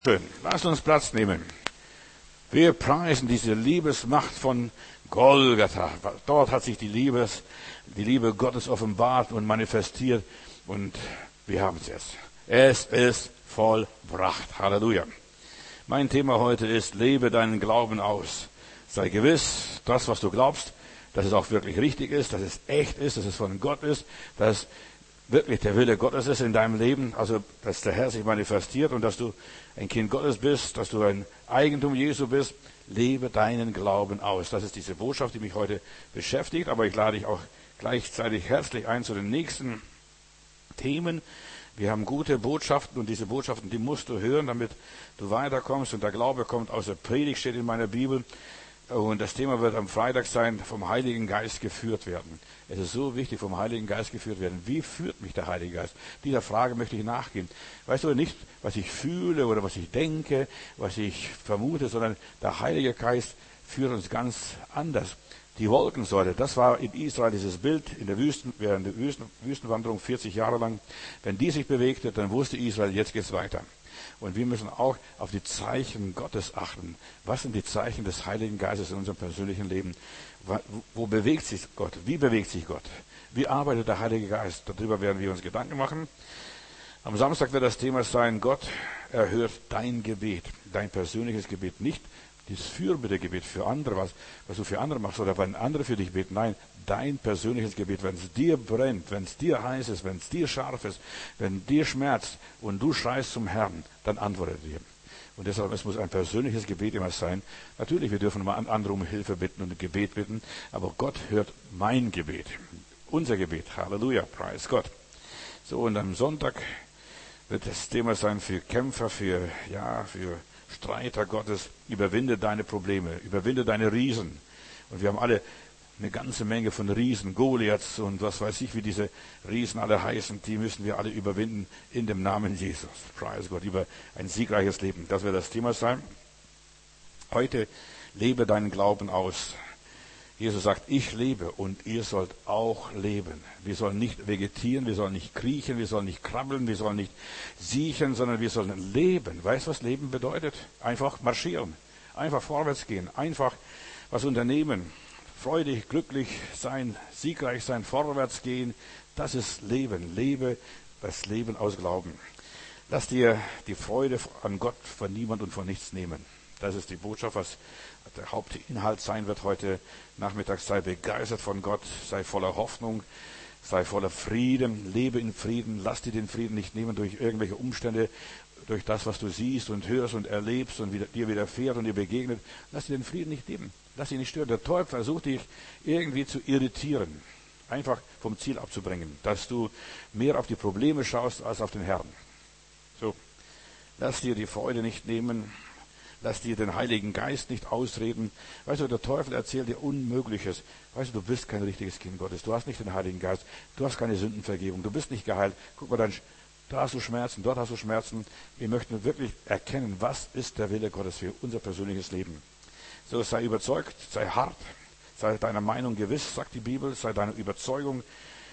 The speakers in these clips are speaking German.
Schön. Lasst uns Platz nehmen. Wir preisen diese Liebesmacht von Golgatha. Dort hat sich die Liebe Gottes offenbart und manifestiert und wir haben es jetzt. Es ist vollbracht. Halleluja. Mein Thema heute ist, lebe deinen Glauben aus. Sei gewiss, das, was du glaubst, dass es auch wirklich richtig ist, dass es echt ist, dass es von Gott ist, dass wirklich der Wille Gottes ist in deinem Leben, also dass der Herr sich manifestiert und dass du ein Kind Gottes bist, dass du ein Eigentum Jesu bist. Lebe deinen Glauben aus. Das ist diese Botschaft, die mich heute beschäftigt, aber ich lade dich auch gleichzeitig herzlich ein zu den nächsten Themen. Wir haben gute Botschaften und diese Botschaften, die musst du hören, damit du weiterkommst und der Glaube kommt aus der Predigt, steht in meiner Bibel. Und das Thema wird am Freitag sein, vom Heiligen Geist geführt werden. Es ist so wichtig, vom Heiligen Geist geführt werden. Wie führt mich der Heilige Geist? Dieser Frage möchte ich nachgehen. Weißt du nicht, was ich fühle oder was ich denke, was ich vermute, sondern der Heilige Geist führt uns ganz anders. Die Wolkensäule, das war in Israel dieses Bild in der während der Wüstenwanderung 40 Jahre lang. Wenn die sich bewegte, dann wusste Israel, jetzt geht's weiter. Und wir müssen auch auf die Zeichen Gottes achten. Was sind die Zeichen des Heiligen Geistes in unserem persönlichen Leben? Wo bewegt sich Gott? Wie bewegt sich Gott? Wie arbeitet der Heilige Geist? Darüber werden wir uns Gedanken machen. Am Samstag wird das Thema sein, Gott erhört dein Gebet, dein persönliches Gebet. Nicht das Fürbittegebet für andere, was du für andere machst oder wenn andere für dich beten. Nein, dein persönliches Gebet, wenn es dir brennt, wenn es dir heiß ist, wenn es dir scharf ist, wenn dir schmerzt und du schreist zum Herrn, dann antwortet er dir. Und deshalb, es muss ein persönliches Gebet immer sein. Natürlich, wir dürfen mal andere um Hilfe bitten und Gebet bitten, aber Gott hört mein Gebet, unser Gebet. Halleluja, preis Gott. So, und am Sonntag wird das Thema sein für Kämpfer, für Streiter Gottes. Überwinde deine Probleme, überwinde deine Riesen. Und wir haben alle eine ganze Menge von Riesen, Goliaths und was weiß ich, wie diese Riesen alle heißen, die müssen wir alle überwinden in dem Namen Jesus. Preis Gott, über ein siegreiches Leben. Das wird das Thema sein. Heute lebe deinen Glauben aus. Jesus sagt, ich lebe und ihr sollt auch leben. Wir sollen nicht vegetieren, wir sollen nicht kriechen, wir sollen nicht krabbeln, wir sollen nicht siechen, sondern wir sollen leben. Weißt du, was Leben bedeutet? Einfach marschieren, einfach vorwärts gehen, einfach was unternehmen, freudig, glücklich sein, siegreich sein, vorwärts gehen. Das ist Leben. Lebe das Leben aus Glauben. Lass dir die Freude an Gott von niemand und von nichts nehmen. Das ist die Botschaft, was der Hauptinhalt sein wird heute Nachmittag. Sei begeistert von Gott, sei voller Hoffnung, sei voller Frieden, lebe in Frieden, lass dir den Frieden nicht nehmen durch irgendwelche Umstände, durch das, was du siehst und hörst und erlebst und dir widerfährt und dir begegnet. Lass dir den Frieden nicht nehmen, lass dich nicht stören. Der Teufel versucht dich irgendwie zu irritieren, einfach vom Ziel abzubringen, dass du mehr auf die Probleme schaust als auf den Herrn. So, lass dir die Freude nicht nehmen. Lass dir den Heiligen Geist nicht ausreden. Weißt du, der Teufel erzählt dir Unmögliches. Weißt du, du bist kein richtiges Kind Gottes. Du hast nicht den Heiligen Geist. Du hast keine Sündenvergebung. Du bist nicht geheilt. Guck mal, da hast du Schmerzen, dort hast du Schmerzen. Wir möchten wirklich erkennen, was ist der Wille Gottes für unser persönliches Leben. So, sei überzeugt, sei hart, sei deiner Meinung gewiss, sagt die Bibel, sei deiner Überzeugung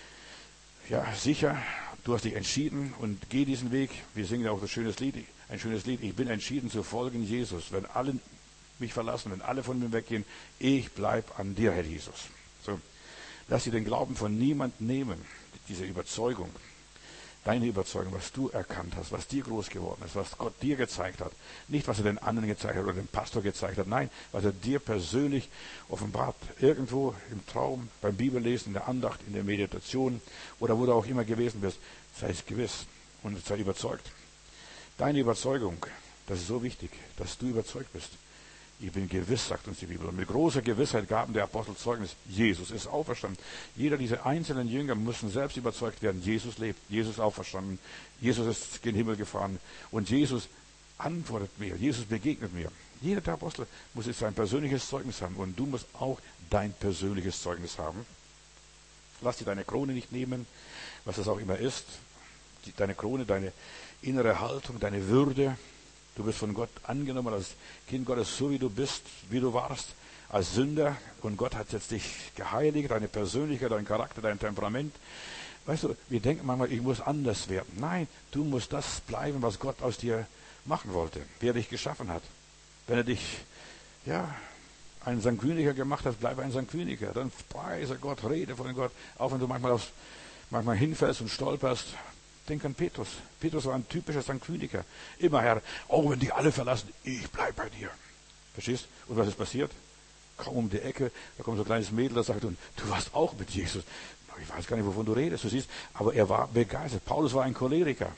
sicher. Du hast dich entschieden und geh diesen Weg. Wir singen ja auch ein schönes Lied. Ich bin entschieden zu folgen Jesus. Wenn alle mich verlassen, wenn alle von mir weggehen, ich bleib an dir, Herr Jesus. So, lass dir den Glauben von niemand nehmen. Diese Überzeugung, deine Überzeugung, was du erkannt hast, was dir groß geworden ist, was Gott dir gezeigt hat. Nicht, was er den anderen gezeigt hat oder dem Pastor gezeigt hat. Nein, was er dir persönlich offenbart. Irgendwo im Traum, beim Bibellesen, in der Andacht, in der Meditation oder wo du auch immer gewesen bist. Sei es gewiss und sei überzeugt. Deine Überzeugung, das ist so wichtig, dass du überzeugt bist. Ich bin gewiss, sagt uns die Bibel. Und mit großer Gewissheit gaben der Apostel Zeugnis, Jesus ist auferstanden. Jeder dieser einzelnen Jünger müssen selbst überzeugt werden, Jesus lebt, Jesus ist auferstanden, Jesus ist in den Himmel gefahren. Und Jesus antwortet mir, Jesus begegnet mir. Jeder der Apostel muss jetzt sein persönliches Zeugnis haben. Und du musst auch dein persönliches Zeugnis haben. Lass dir deine Krone nicht nehmen, was das auch immer ist. Deine Krone, deine innere Haltung, deine Würde. Du bist von Gott angenommen als Kind Gottes, so wie du bist, wie du warst, als Sünder. Und Gott hat jetzt dich geheiligt, deine Persönlichkeit, dein Charakter, dein Temperament. Weißt du, wir denken manchmal, ich muss anders werden. Nein, du musst das bleiben, was Gott aus dir machen wollte, wie er dich geschaffen hat. Wenn er dich, ja, einen Sanguiniker gemacht hat, bleib ein Sanguiniker. Dann preise Gott, rede von Gott. Auch wenn du manchmal hinfällst und stolperst. Denk an Petrus. Petrus war ein typischer Sanguiniker. Immer, Herr, auch wenn dich alle verlassen, ich bleib bei dir. Verstehst? Und was ist passiert? Kaum um die Ecke, da kommt so ein kleines Mädel, das sagt, und du warst auch mit Jesus. Ich weiß gar nicht, wovon du redest, du siehst, aber er war begeistert. Paulus war ein Choleriker.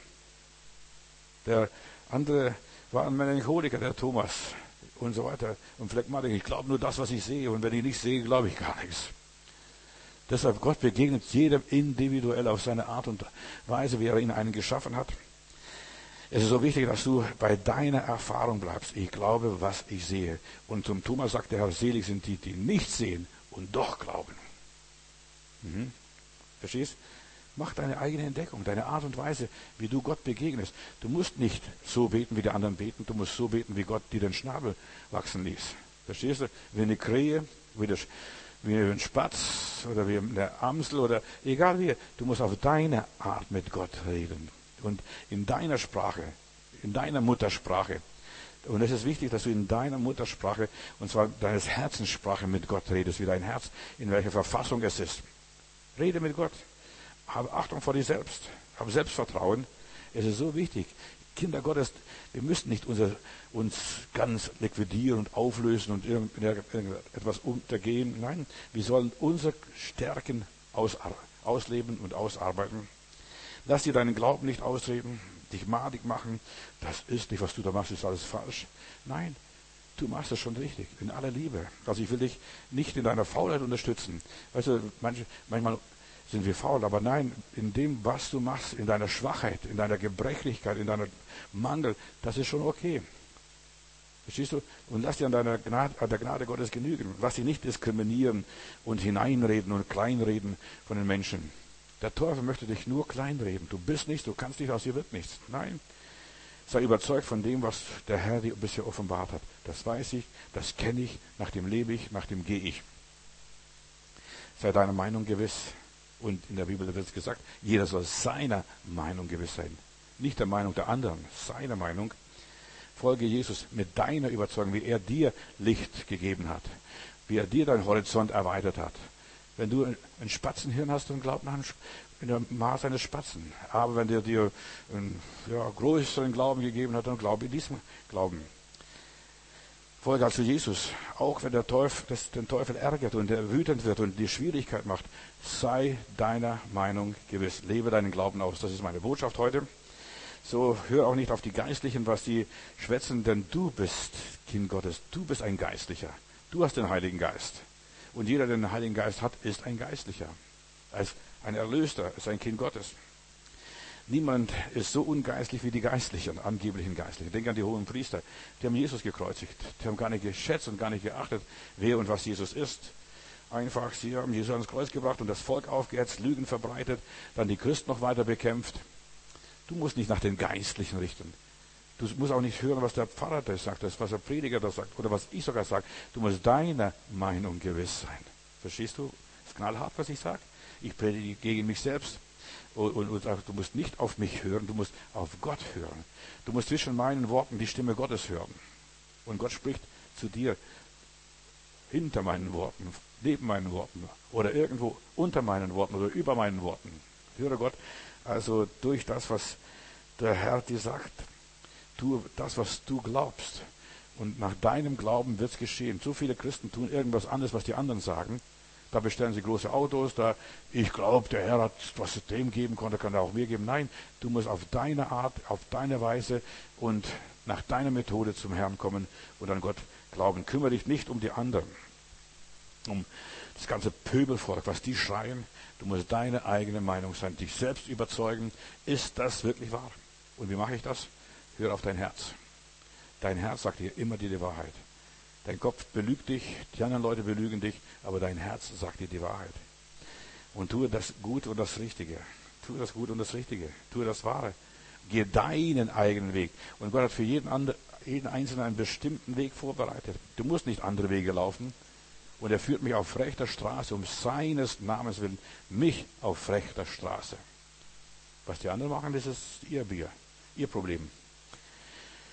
Der andere war ein Melancholiker, der Thomas und so weiter. Und Phlegmatiker, ich glaube nur das, was ich sehe. Und wenn ich nicht sehe, glaube ich gar nichts. Deshalb, Gott begegnet jedem individuell auf seine Art und Weise, wie er ihn einen geschaffen hat. Es ist so wichtig, dass du bei deiner Erfahrung bleibst. Ich glaube, was ich sehe. Und zum Thomas sagt der Herr, selig sind die, die nicht sehen und doch glauben. Verstehst? Mach deine eigene Entdeckung, deine Art und Weise, wie du Gott begegnest. Du musst nicht so beten, wie die anderen beten. Du musst so beten, wie Gott dir den Schnabel wachsen ließ. Verstehst du? Wie eine Krähe, wie ein Spatz oder wie eine Amsel oder egal wie. Du musst auf deine Art mit Gott reden. Und in deiner Sprache, in deiner Muttersprache. Und es ist wichtig, dass du in deiner Muttersprache, und zwar deines Herzenssprache mit Gott redest, wie dein Herz, in welcher Verfassung es ist. Rede mit Gott. Habe Achtung vor dir selbst. Habe Selbstvertrauen. Es ist so wichtig. Kinder Gottes, wir müssen nicht uns ganz liquidieren und auflösen und irgendetwas untergehen. Nein, wir sollen unsere Stärken ausleben und ausarbeiten. Lass dir deinen Glauben nicht ausreden, dich madig machen. Das ist nicht, was du da machst, ist alles falsch. Nein, du machst es schon richtig, in aller Liebe. Also ich will dich nicht in deiner Faulheit unterstützen. Weißt du, manchmal sind wir faul, aber nein, in dem, was du machst, in deiner Schwachheit, in deiner Gebrechlichkeit, in deiner Mangel, das ist schon okay. Verstehst du? Und lass dir an der Gnade Gottes genügen. Lass dich nicht diskriminieren und hineinreden und kleinreden von den Menschen. Der Teufel möchte dich nur kleinreden. Du bist nichts, du kannst nicht, aus dir wird nichts. Nein. Sei überzeugt von dem, was der Herr dir bisher offenbart hat. Das weiß ich, das kenne ich, nach dem lebe ich, nach dem gehe ich. Sei deiner Meinung gewiss. Und in der Bibel wird es gesagt, jeder soll seiner Meinung gewiss sein. Nicht der Meinung der anderen, seiner Meinung. Folge Jesus mit deiner Überzeugung, wie er dir Licht gegeben hat. Wie er dir deinen Horizont erweitert hat. Wenn du ein Spatzenhirn hast, dann glaub in der Maß eines Spatzen. Aber wenn der dir einen größeren Glauben gegeben hat, dann glaub in diesem Glauben. Folge also Jesus. Auch wenn der Teufel den Teufel ärgert und er wütend wird und die Schwierigkeit macht, sei deiner Meinung gewiss. Lebe deinen Glauben aus. Das ist meine Botschaft heute. So, hör auch nicht auf die Geistlichen, was die schwätzen, denn du bist Kind Gottes. Du bist ein Geistlicher. Du hast den Heiligen Geist. Und jeder, der den Heiligen Geist hat, ist ein Geistlicher. Als ein Erlöster, ist ein Kind Gottes. Niemand ist so ungeistlich wie die Geistlichen, angeblichen Geistlichen. Denk an die hohen Priester. Die haben Jesus gekreuzigt. Die haben gar nicht geschätzt und gar nicht geachtet, wer und was Jesus ist. Einfach, sie haben Jesus ans Kreuz gebracht und das Volk aufgehetzt, Lügen verbreitet, dann die Christen noch weiter bekämpft. Du musst nicht nach den Geistlichen richten. Du musst auch nicht hören, was der Pfarrer das sagt, was der Prediger das sagt oder was ich sogar sage. Du musst deiner Meinung gewiss sein. Verstehst du? Das ist knallhart, was ich sage. Ich predige gegen mich selbst. Und du musst nicht auf mich hören, du musst auf Gott hören. Du musst zwischen meinen Worten die Stimme Gottes hören. Und Gott spricht zu dir hinter meinen Worten, neben meinen Worten oder irgendwo unter meinen Worten oder über meinen Worten. Höre Gott also durch das, was der Herr dir sagt. Tu das, was du glaubst. Und nach deinem Glauben wird es geschehen. So viele Christen tun irgendwas anderes, was die anderen sagen. Da bestellen sie große Autos, ich glaube, der Herr hat, was er dem geben konnte, kann er auch mir geben. Nein, du musst auf deine Art, auf deine Weise und nach deiner Methode zum Herrn kommen und an Gott glauben. Kümmere dich nicht um die anderen, um das ganze Pöbelvolk, was die schreien. Du musst deine eigene Meinung sein, dich selbst überzeugen. Ist das wirklich wahr? Und wie mache ich das? Hör auf dein Herz. Dein Herz sagt dir immer die Wahrheit. Dein Kopf belügt dich, die anderen Leute belügen dich, aber dein Herz sagt dir die Wahrheit. Und tue das Gute und das Richtige. Tue das Gute und das Richtige. Tue das Wahre. Gehe deinen eigenen Weg. Und Gott hat für jeden Einzelnen einen bestimmten Weg vorbereitet. Du musst nicht andere Wege laufen. Und er führt mich auf rechter Straße, um seines Namens willen, mich auf rechter Straße. Was die anderen machen, das ist ihr Bier, ihr Problem.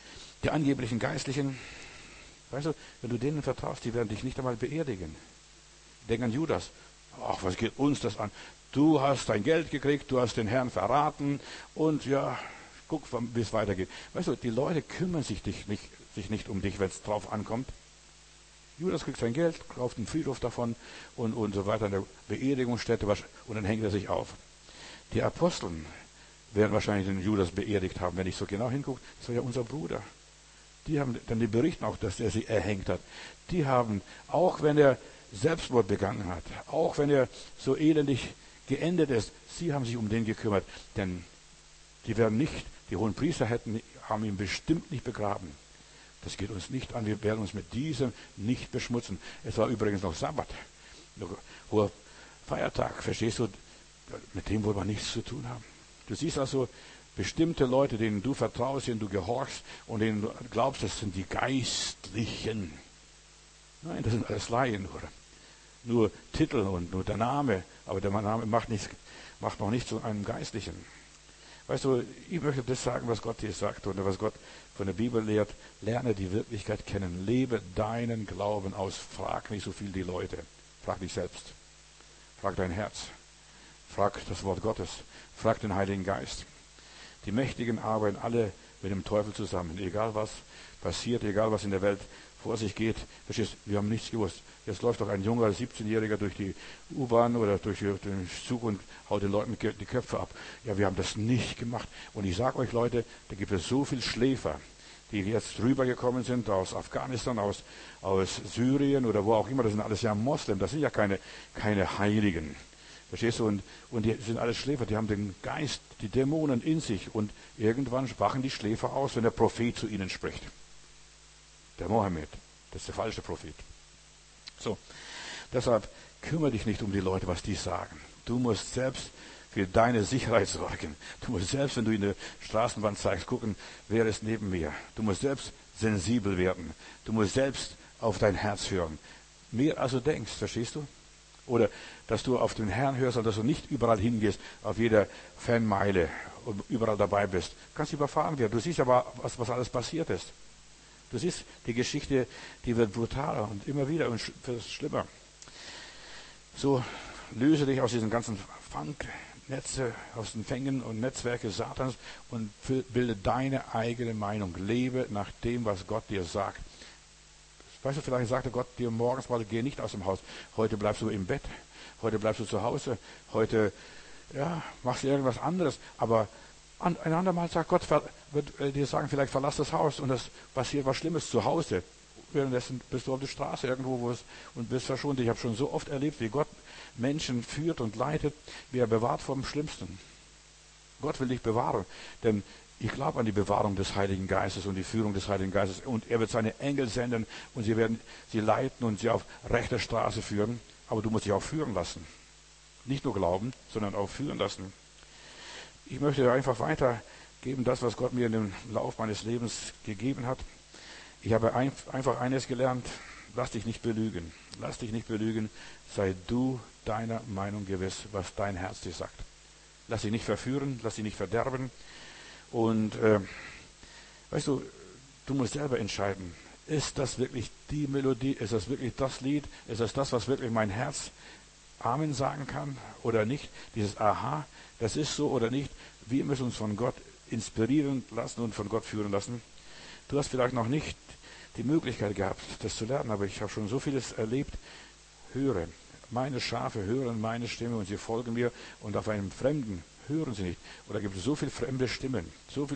Die angeblichen Geistlichen, weißt du, wenn du denen vertraust, die werden dich nicht einmal beerdigen. Denk an Judas. Ach, was geht uns das an? Du hast dein Geld gekriegt, du hast den Herrn verraten und ja, guck, wie es weitergeht. Weißt du, die Leute kümmern sich nicht um dich, wenn es drauf ankommt. Judas kriegt sein Geld, kauft einen Friedhof davon und so weiter, eine Beerdigungsstätte und dann hängt er sich auf. Die Aposteln werden wahrscheinlich den Judas beerdigt haben, wenn ich so genau hingucke. Das war ja unser Bruder. Die haben dann die berichten auch, dass er sie erhängt hat. Die haben, auch wenn er Selbstmord begangen hat, auch wenn er so elendig geendet ist, sie haben sich um den gekümmert. Denn die hohen Priester haben ihn bestimmt nicht begraben. Das geht uns nicht an, wir werden uns mit diesem nicht beschmutzen. Es war übrigens noch Sabbat, hoher Feiertag, verstehst du? Mit dem wollen wir nichts zu tun haben. Du siehst also bestimmte Leute, denen du vertraust, denen du gehorchst und denen du glaubst, das sind die Geistlichen. Nein, das sind alles Laien nur Titel und nur der Name, aber der Name macht noch nicht zu einem Geistlichen. Weißt du, ich möchte das sagen, was Gott dir sagt oder was Gott von der Bibel lehrt. Lerne die Wirklichkeit kennen. Lebe deinen Glauben aus. Frag nicht so viel die Leute. Frag dich selbst. Frag dein Herz. Frag das Wort Gottes. Frag den Heiligen Geist. Die Mächtigen arbeiten alle mit dem Teufel zusammen. Egal was passiert, egal was in der Welt vor sich geht. Verstehst, wir haben nichts gewusst. Jetzt läuft doch ein junger 17-Jähriger durch die U-Bahn oder durch den Zug und haut den Leuten die Köpfe ab. Ja, wir haben das nicht gemacht. Und ich sage euch, Leute, da gibt es so viel Schläfer, die jetzt rübergekommen sind aus Afghanistan, aus Syrien oder wo auch immer. Das sind alles ja Moslem. Das sind ja keine Heiligen. Verstehst du? Und die sind alles Schläfer. Die haben den Geist, die Dämonen in sich. Und irgendwann wachen die Schläfer aus, wenn der Prophet zu ihnen spricht. Der Mohammed, das ist der falsche Prophet. So, deshalb kümmere dich nicht um die Leute, was die sagen. Du musst selbst für deine Sicherheit sorgen. Du musst selbst, wenn du in der Straßenbahn zeigst, gucken, wer ist neben mir. Du musst selbst sensibel werden. Du musst selbst auf dein Herz hören. Mehr als du denkst, verstehst du? Oder, dass du auf den Herrn hörst und dass du nicht überall hingehst, auf jeder Fanmeile und überall dabei bist. Kannst überfahren werden. Du siehst aber, was alles passiert ist. Du siehst, die Geschichte, die wird brutaler und immer wieder und schlimmer. So, löse dich aus diesen ganzen Fangnetze, aus den Fängen und Netzwerke Satans und bilde deine eigene Meinung. Lebe nach dem, was Gott dir sagt. Weißt du, vielleicht sagte Gott dir morgens mal, geh nicht aus dem Haus. Heute bleibst du im Bett. Heute bleibst du zu Hause. Heute, machst du irgendwas anderes. Aber ein andermal sagt Gott, wird dir sagen, vielleicht verlass das Haus und das passiert was Schlimmes zu Hause. Währenddessen bist du auf der Straße irgendwo und bist verschont. Ich habe schon so oft erlebt, wie Gott Menschen führt und leitet, wie er bewahrt vor dem Schlimmsten. Gott will dich bewahren, denn ich glaube an die Bewahrung des Heiligen Geistes und die Führung des Heiligen Geistes. Und er wird seine Engel senden und sie werden sie leiten und sie auf rechter Straße führen. Aber du musst dich auch führen lassen. Nicht nur glauben, sondern auch führen lassen. Ich möchte dir einfach weitergeben, das, was Gott mir in dem Lauf meines Lebens gegeben hat. Ich habe einfach eines gelernt, lass dich nicht belügen. Lass dich nicht belügen, sei du deiner Meinung gewiss, was dein Herz dir sagt. Lass dich nicht verführen, lass dich nicht verderben. Und weißt du, du musst selber entscheiden, ist das wirklich die Melodie, ist das wirklich das Lied, ist das, was wirklich mein Herz Amen sagen kann oder nicht? Dieses Aha, das ist so oder nicht. Wir müssen uns von Gott inspirieren lassen und von Gott führen lassen. Du hast vielleicht noch nicht die Möglichkeit gehabt, das zu lernen, aber ich habe schon so vieles erlebt. Höre, meine Schafe hören meine Stimme und sie folgen mir und auf einem Fremden hören sie nicht. Oder gibt es so viele fremde Stimmen,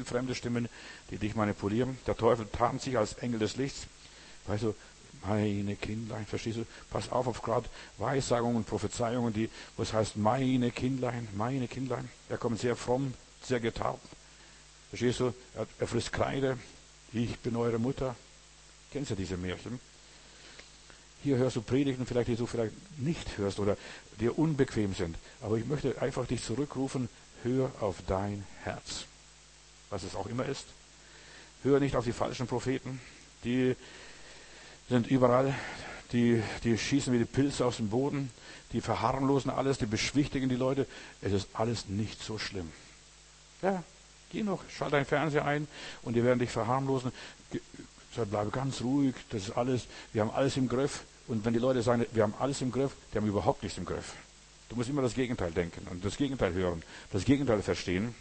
die dich manipulieren. Der Teufel tarnt sich als Engel des Lichts. Weißt du, meine Kindlein, verstehst du? Pass auf gerade Weissagungen und Prophezeiungen, wo es heißt, meine Kindlein. Er kommt sehr fromm, sehr getarnt. Verstehst du? Er frisst Kreide. Ich bin eure Mutter. Kennst du diese Märchen? Hier hörst du Predigten, die du vielleicht nicht hörst oder dir unbequem sind. Aber ich möchte einfach dich zurückrufen, hör auf dein Herz. Was es auch immer ist. Hör nicht auf die falschen Propheten. Die sind überall. Die schießen wie die Pilze aus dem Boden. Die verharmlosen alles, die beschwichtigen die Leute. Es ist alles nicht so schlimm. Ja, geh noch, schalt deinen Fernseher ein und die werden dich verharmlosen. bleibe ganz ruhig, das ist alles, wir haben alles im Griff. Und wenn die Leute sagen, wir haben alles im Griff, die haben überhaupt nichts im Griff. Du musst immer das Gegenteil denken und das Gegenteil hören, das Gegenteil verstehen.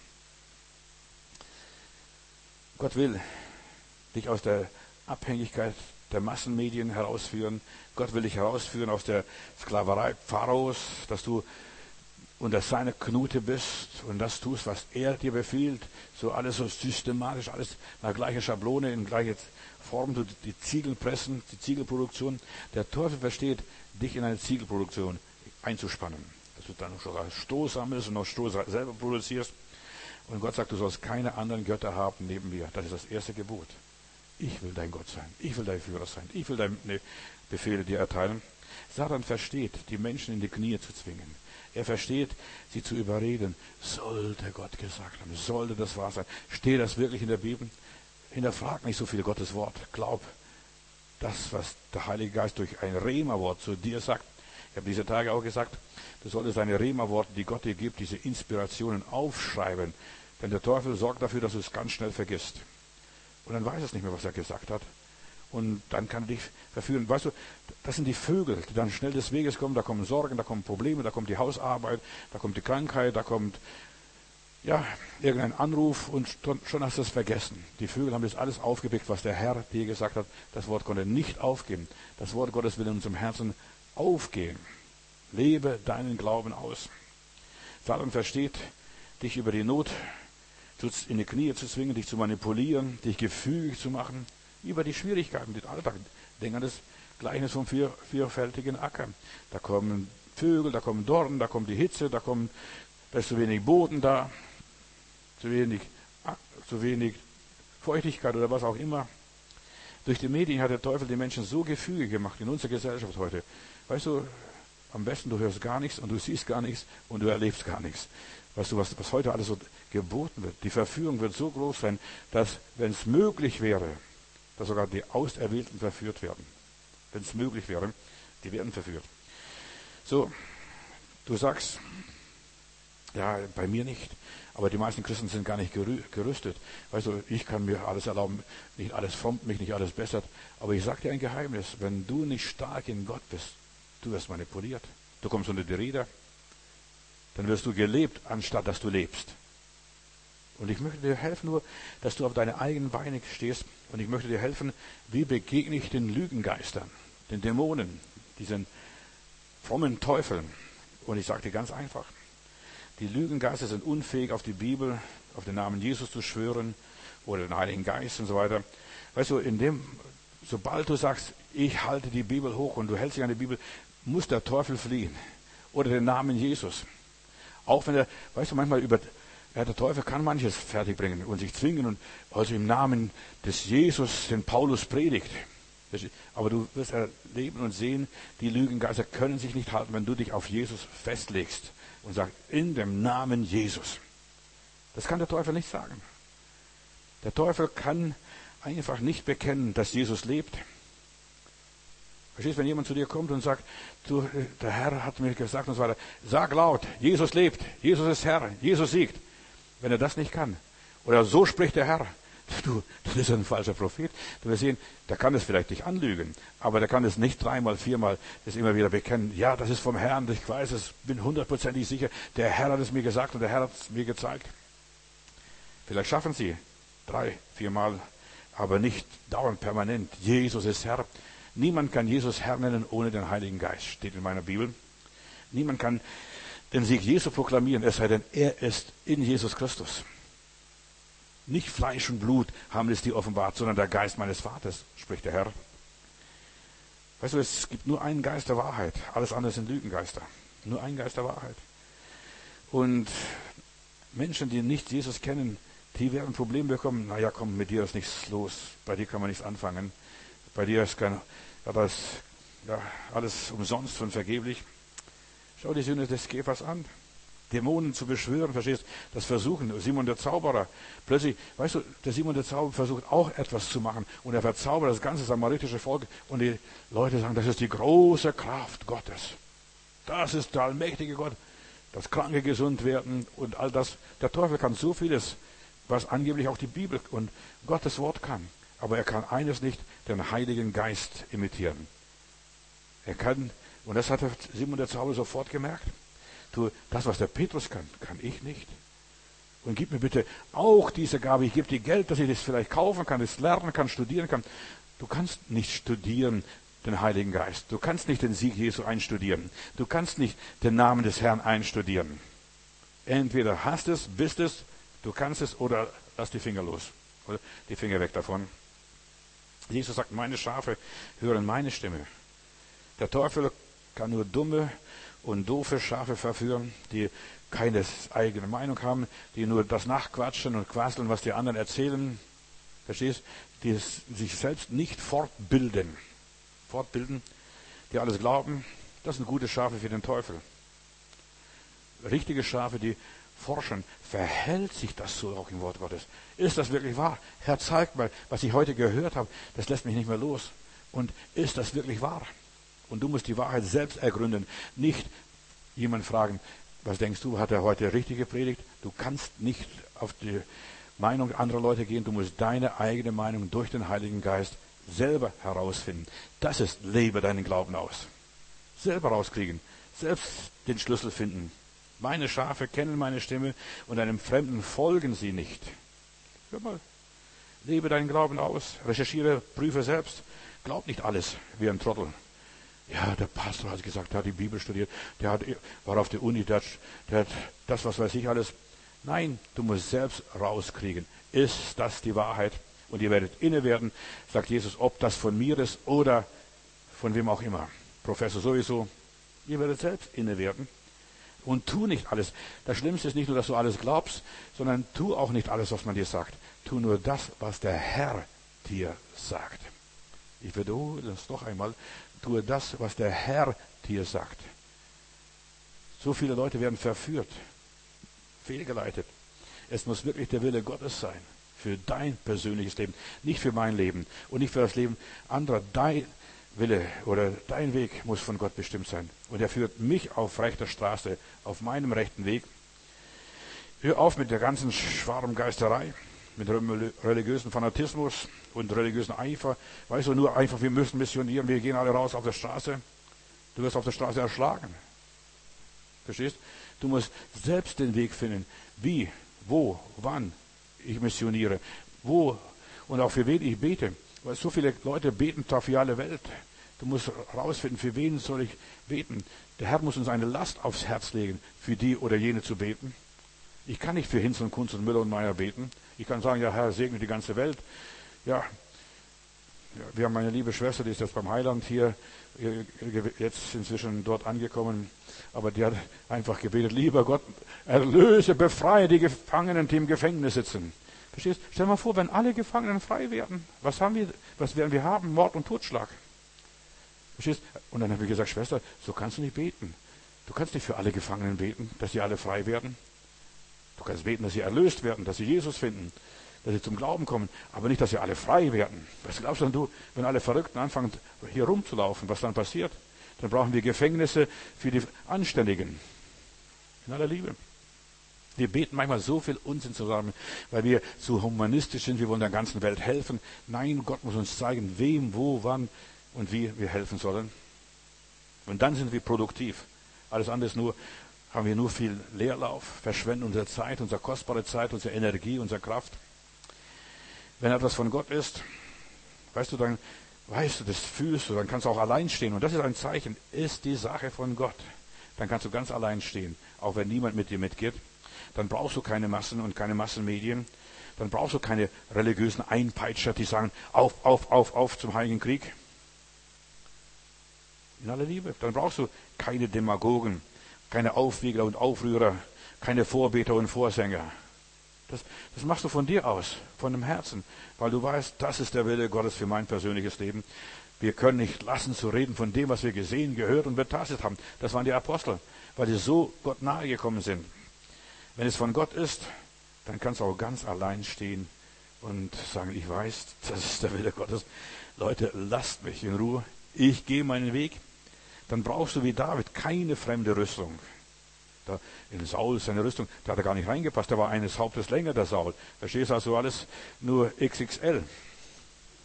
Gott will dich aus der Abhängigkeit der Massenmedien herausführen. Gott will dich herausführen aus der Sklaverei Pharaos, dass du unter seiner Knute bist und das tust, was er dir befiehlt. So alles so systematisch, alles nach gleicher Schablone, in gleicher Form, du die Ziegel pressen, die Ziegelproduktion. Der Teufel versteht, dich in eine Ziegelproduktion einzuspannen. Dass du dann schon Stroh sammelst und noch Stroh selber produzierst. Und Gott sagt, du sollst keine anderen Götter haben neben mir. Das ist das erste Gebot. Ich will dein Gott sein. Ich will dein Führer sein. Ich will deine Befehle dir erteilen. Satan versteht, die Menschen in die Knie zu zwingen. Er versteht, sie zu überreden. Sollte Gott gesagt haben, sollte das wahr sein. Steht das wirklich in der Bibel? Hinterfrag nicht so viel Gottes Wort. Glaub das, was der Heilige Geist durch ein Rema-Wort zu dir sagt. Ich habe diese Tage auch gesagt, du solltest deine Rema-Worte, die Gott dir gibt, diese Inspirationen aufschreiben. Denn der Teufel sorgt dafür, dass du es ganz schnell vergisst. Und dann weiß es nicht mehr, was er gesagt hat. Und dann kann er dich verführen. Weißt du, das sind die Vögel, die dann schnell des Weges kommen. Da kommen Sorgen, da kommen Probleme, da kommt die Hausarbeit, da kommt die Krankheit, da kommt irgendein Anruf und schon hast du es vergessen. Die Vögel haben das alles aufgepickt, was der Herr dir gesagt hat. Das Wort konnte nicht aufgeben. Das Wort Gottes will in unserem Herzen aufgehen. Lebe deinen Glauben aus. Satan versteht, dich über die Not in die Knie zu zwingen, dich zu manipulieren, dich gefügig zu machen, über die Schwierigkeiten, den Alltag. Denk an das Gleichnis vom vierfältigen Acker. Da kommen Vögel, da kommen Dornen, da kommt die Hitze, da ist zu wenig Boden da, zu wenig Feuchtigkeit oder was auch immer. Durch die Medien hat der Teufel die Menschen so gefügig gemacht in unserer Gesellschaft heute. Weißt du, am besten du hörst gar nichts und du siehst gar nichts und du erlebst gar nichts. Weißt du, was heute alles so geboten wird? Die Verführung wird so groß sein, dass, wenn es möglich wäre, dass sogar die Auserwählten verführt werden. Wenn es möglich wäre, die werden verführt. So, du sagst, ja, bei mir nicht. Aber die meisten Christen sind gar nicht gerüstet. Weißt du, ich kann mir alles erlauben, nicht alles frommt mich, nicht alles bessert. Aber ich sage dir ein Geheimnis, wenn du nicht stark in Gott bist, du wirst manipuliert. Du kommst unter die Räder. Dann wirst du gelebt, anstatt dass du lebst. Und ich möchte dir helfen nur, dass du auf deine eigenen Beine stehst. Und ich möchte dir helfen, wie begegne ich den Lügengeistern, den Dämonen, diesen frommen Teufeln. Und ich sage dir ganz einfach, die Lügengeister sind unfähig, auf die Bibel, auf den Namen Jesus zu schwören oder den Heiligen Geist und so weiter. Weißt du, sobald du sagst, ich halte die Bibel hoch und du hältst dich an die Bibel, muss der Teufel fliehen. Oder den Namen Jesus. Auch wenn weißt du, manchmal der Teufel kann manches fertigbringen und sich zwingen und also im Namen des Jesus, den Paulus predigt. Aber du wirst erleben und sehen, die Lügengeister können sich nicht halten, wenn du dich auf Jesus festlegst und sagst, in dem Namen Jesus. Das kann der Teufel nicht sagen. Der Teufel kann einfach nicht bekennen, dass Jesus lebt. Verstehst du, wenn jemand zu dir kommt und sagt, du, der Herr hat mir gesagt und so weiter, sag laut, Jesus lebt, Jesus ist Herr, Jesus siegt. Wenn er das nicht kann, oder so spricht der Herr, das ist ein falscher Prophet. Du wirst sehen, der kann es vielleicht nicht anlügen, aber der kann es nicht 3-mal, 4-mal das immer wieder bekennen. Ja, das ist vom Herrn, ich weiß es, bin 100%ig sicher, der Herr hat es mir gesagt und der Herr hat es mir gezeigt. Vielleicht schaffen sie 3, 4-mal, aber nicht dauernd permanent. Jesus ist Herr. Niemand kann Jesus Herr nennen ohne den Heiligen Geist, steht in meiner Bibel. Niemand kann den Sieg Jesu proklamieren, es sei denn, er ist in Jesus Christus. Nicht Fleisch und Blut haben es dir offenbart, sondern der Geist meines Vaters, spricht der Herr. Weißt du, es gibt nur einen Geist der Wahrheit, alles andere sind Lügengeister. Nur ein Geist der Wahrheit. Und Menschen, die nicht Jesus kennen, die werden Probleme bekommen. Naja, komm, mit dir ist nichts los, bei dir kann man nichts anfangen. Bei dir ist alles umsonst und vergeblich. Schau die Sünde des Käfers an. Dämonen zu beschwören, verstehst du? Das Versuchen, Simon der Zauberer. Plötzlich, weißt du, der Simon der Zauberer versucht auch etwas zu machen. Und er verzaubert das ganze samaritische Volk. Und die Leute sagen, das ist die große Kraft Gottes. Das ist der allmächtige Gott. Dass Kranke gesund werden und all das. Der Teufel kann so vieles, was angeblich auch die Bibel und Gottes Wort kann. Aber er kann eines nicht, den Heiligen Geist imitieren. Er kann, und das hat Simon der Zauberer sofort gemerkt, das, was der Petrus kann, kann ich nicht. Und gib mir bitte auch diese Gabe. Ich gebe dir Geld, dass ich das vielleicht kaufen kann, das lernen kann, studieren kann. Du kannst nicht studieren den Heiligen Geist. Du kannst nicht den Sieg Jesu einstudieren. Du kannst nicht den Namen des Herrn einstudieren. Entweder hast es, bist es, du kannst es, oder lass die Finger los. Oder die Finger weg davon. Jesus sagt, meine Schafe hören meine Stimme. Der Teufel kann nur dumme und doofe Schafe verführen, die keine eigene Meinung haben, die nur das nachquatschen und quasseln, was die anderen erzählen. Verstehst? Die sich selbst nicht fortbilden, die alles glauben. Das sind gute Schafe für den Teufel. Richtige Schafe, die forschen, verhält sich das so auch im Wort Gottes? Ist das wirklich wahr? Herr, zeig mal, was ich heute gehört habe, das lässt mich nicht mehr los. Und ist das wirklich wahr? Und du musst die Wahrheit selbst ergründen, nicht jemand fragen, was denkst du, hat er heute richtig gepredigt? Du kannst nicht auf die Meinung anderer Leute gehen, du musst deine eigene Meinung durch den Heiligen Geist selber herausfinden. Das ist, lebe deinen Glauben aus. Selber rauskriegen, selbst den Schlüssel finden. Meine Schafe kennen meine Stimme und einem Fremden folgen sie nicht. Hör mal, lebe deinen Glauben aus, recherchiere, prüfe selbst. Glaub nicht alles wie ein Trottel. Ja, der Pastor hat gesagt, der hat die Bibel studiert, war auf der Uni, der hat das, was weiß ich alles. Nein, du musst selbst rauskriegen. Ist das die Wahrheit? Und ihr werdet inne werden, sagt Jesus, ob das von mir ist oder von wem auch immer. Professor sowieso. Ihr werdet selbst inne werden. Und tu nicht alles. Das Schlimmste ist nicht nur, dass du alles glaubst, sondern tu auch nicht alles, was man dir sagt. Tu nur das, was der Herr dir sagt. Ich wiederhole das noch einmal. Tue das, was der Herr dir sagt. So viele Leute werden verführt, fehlgeleitet. Es muss wirklich der Wille Gottes sein. Für dein persönliches Leben. Nicht für mein Leben und nicht für das Leben anderer. Dein Wille oder dein Weg muss von Gott bestimmt sein. Und er führt mich auf rechter Straße, auf meinem rechten Weg. Hör auf mit der ganzen Schwarmgeisterei, mit religiösen Fanatismus und religiösen Eifer. Weißt du, nur einfach, wir müssen missionieren, wir gehen alle raus auf der Straße. Du wirst auf der Straße erschlagen. Verstehst? Du musst selbst den Weg finden. Wie, wo, wann ich missioniere. Wo und auch für wen ich bete. Weil so viele Leute beten da für alle Welt. Du musst herausfinden, für wen soll ich beten. Der Herr muss uns eine Last aufs Herz legen, für die oder jene zu beten. Ich kann nicht für Hinz und Kunz und Müller und Meier beten. Ich kann sagen, ja Herr, segne die ganze Welt. Ja, wir haben eine liebe Schwester, die ist jetzt beim Heiland hier, jetzt inzwischen dort angekommen. Aber die hat einfach gebetet, lieber Gott, erlöse, befreie die Gefangenen, die im Gefängnis sitzen. Verstehst? Stell dir mal vor, wenn alle Gefangenen frei werden, was werden wir haben? Mord und Totschlag. Verstehst? Und dann habe ich gesagt, Schwester, so kannst du nicht beten. Du kannst nicht für alle Gefangenen beten, dass sie alle frei werden. Du kannst beten, dass sie erlöst werden, dass sie Jesus finden, dass sie zum Glauben kommen, aber nicht, dass sie alle frei werden. Was glaubst denn du, wenn alle Verrückten anfangen, hier rumzulaufen, was dann passiert? Dann brauchen wir Gefängnisse für die Anständigen. In aller Liebe. Wir beten manchmal so viel Unsinn zusammen, weil wir zu humanistisch sind, wir wollen der ganzen Welt helfen. Nein, Gott muss uns zeigen, wem, wo, wann und wie wir helfen sollen. Und dann sind wir produktiv. Alles andere ist nur, haben wir nur viel Leerlauf, verschwenden unsere Zeit, unsere kostbare Zeit, unsere Energie, unsere Kraft. Wenn etwas von Gott ist, weißt du, das fühlst du, dann kannst du auch allein stehen. Und das ist ein Zeichen, ist die Sache von Gott. Dann kannst du ganz allein stehen, auch wenn niemand mit dir mitgeht. Dann brauchst du keine Massen und keine Massenmedien. Dann brauchst du keine religiösen Einpeitscher, die sagen, auf zum Heiligen Krieg. In aller Liebe. Dann brauchst du keine Demagogen, keine Aufwiegler und Aufrührer, keine Vorbeter und Vorsänger. Das machst du von dir aus, von dem Herzen, weil du weißt, das ist der Wille Gottes für mein persönliches Leben. Wir können nicht lassen zu reden von dem, was wir gesehen, gehört und betastet haben. Das waren die Apostel, weil sie so Gott nahe gekommen sind. Wenn es von Gott ist, dann kannst du auch ganz allein stehen und sagen, ich weiß, das ist der Wille Gottes. Leute, lasst mich in Ruhe. Ich gehe meinen Weg. Dann brauchst du wie David keine fremde Rüstung. Da in Saul, seine Rüstung, da hat er gar nicht reingepasst. Der war eines Hauptes länger, der Saul. Verstehst du, also alles nur XXL.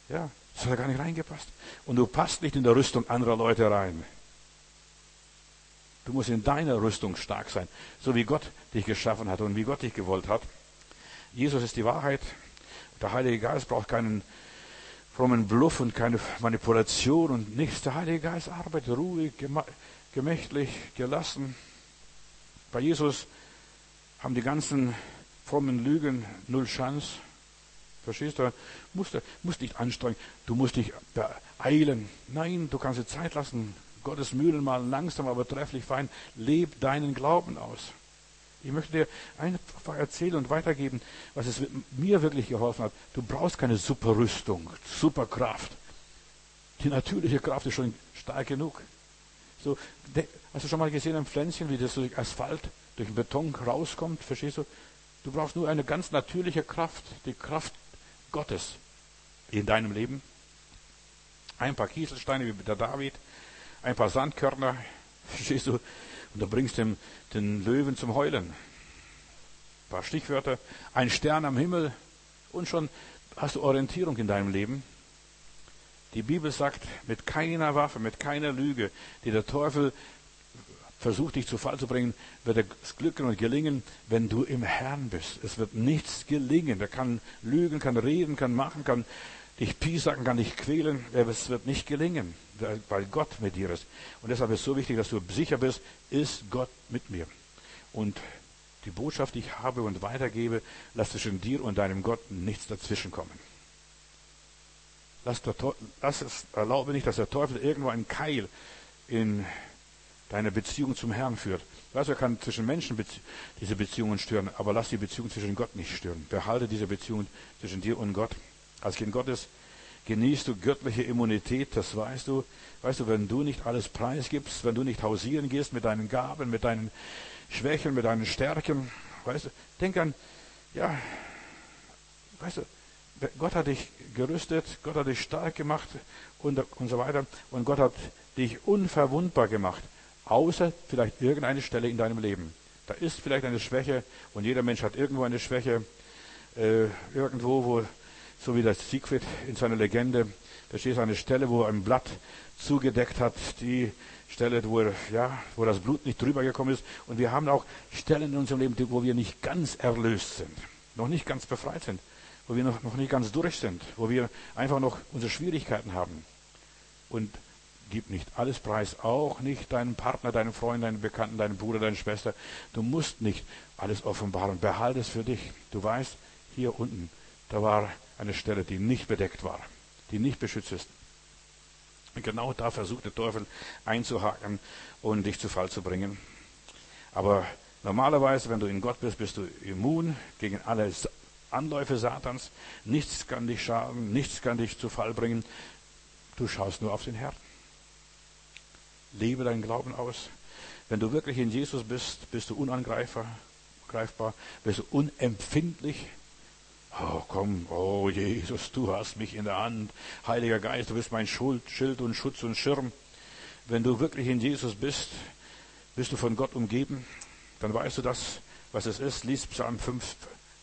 Ja, das hat da gar nicht reingepasst. Und du passt nicht in der Rüstung anderer Leute rein. Du musst in deiner Rüstung stark sein, so wie Gott dich geschaffen hat und wie Gott dich gewollt hat. Jesus ist die Wahrheit. Der Heilige Geist braucht keinen frommen Bluff und keine Manipulation und nichts. Der Heilige Geist arbeitet ruhig, gemächlich, gelassen. Bei Jesus haben die ganzen frommen Lügen null Chance. Verstehst du? Musst nicht anstrengen. Du musst dich beeilen. Nein, du kannst dir Zeit lassen. Gottes Mühlen malen langsam, aber trefflich fein. Leb deinen Glauben aus. Ich möchte dir einfach erzählen und weitergeben, was es mir wirklich geholfen hat. Du brauchst keine Superrüstung, Superkraft. Die natürliche Kraft ist schon stark genug. So, hast du schon mal gesehen ein Pflänzchen, wie das durch Asphalt, durch den Beton rauskommt? Verstehst du? Du brauchst nur eine ganz natürliche Kraft, die Kraft Gottes in deinem Leben. Ein paar Kieselsteine wie der David, ein paar Sandkörner, verstehst du? Und du bringst den Löwen zum Heulen. Ein paar Stichwörter, ein Stern am Himmel und schon hast du Orientierung in deinem Leben. Die Bibel sagt, mit keiner Waffe, mit keiner Lüge, die der Teufel versucht, dich zu Fall zu bringen, wird es glücken und gelingen, wenn du im Herrn bist. Es wird nichts gelingen. Der kann lügen, kann reden, kann machen, kann dich piesacken, kann dich quälen. Es wird nicht gelingen, weil Gott mit dir ist. Und deshalb ist es so wichtig, dass du sicher bist, ist Gott mit mir. Und die Botschaft, die ich habe und weitergebe, lass zwischen dir und deinem Gott nichts dazwischenkommen. Erlaube nicht, dass der Teufel irgendwo einen Keil in deine Beziehung zum Herrn führt. Weißt du, er kann zwischen Menschen diese Beziehungen stören, aber lass die Beziehung zwischen Gott nicht stören. Behalte diese Beziehung zwischen dir und Gott. Als Kind Gottes genießt du göttliche Immunität, das weißt du. Weißt du, wenn du nicht alles preisgibst, wenn du nicht hausieren gehst mit deinen Gaben, mit deinen Schwächen, mit deinen Stärken, weißt du, denk an, ja, weißt du, Gott hat dich gerüstet, Gott hat dich stark gemacht und so weiter. Und Gott hat dich unverwundbar gemacht. Außer vielleicht irgendeine Stelle in deinem Leben. Da ist vielleicht eine Schwäche und jeder Mensch hat irgendwo eine Schwäche. Irgendwo, wo, so wie der Siegfried in seiner Legende, da steht eine Stelle, wo er ein Blatt zugedeckt hat. Die Stelle, wo das Blut nicht drüber gekommen ist. Und wir haben auch Stellen in unserem Leben, wo wir nicht ganz erlöst sind. Noch nicht ganz befreit sind. Wo wir noch nicht ganz durch sind. Wo wir einfach noch unsere Schwierigkeiten haben. Und gib nicht alles preis, auch nicht deinem Partner, deinem Freund, deinen Bekannten, deinem Bruder, deine Schwester. Du musst nicht alles offenbaren. Behalte es für dich. Du weißt, hier unten, da war eine Stelle, die nicht bedeckt war, die nicht beschützt ist. Und genau da versucht der Teufel einzuhaken und dich zu Fall zu bringen. Aber normalerweise, wenn du in Gott bist, bist du immun gegen alle Anläufe Satans. Nichts kann dich schaden, nichts kann dich zu Fall bringen. Du schaust nur auf den Herrn. Lebe deinen Glauben aus. Wenn du wirklich in Jesus bist, bist du unangreifbar, bist du unempfindlich. Oh komm, oh Jesus, du hast mich in der Hand. Heiliger Geist, du bist mein Schild und Schutz und Schirm. Wenn du wirklich in Jesus bist, bist du von Gott umgeben. Dann weißt du das, was es ist. Lies Psalm 5,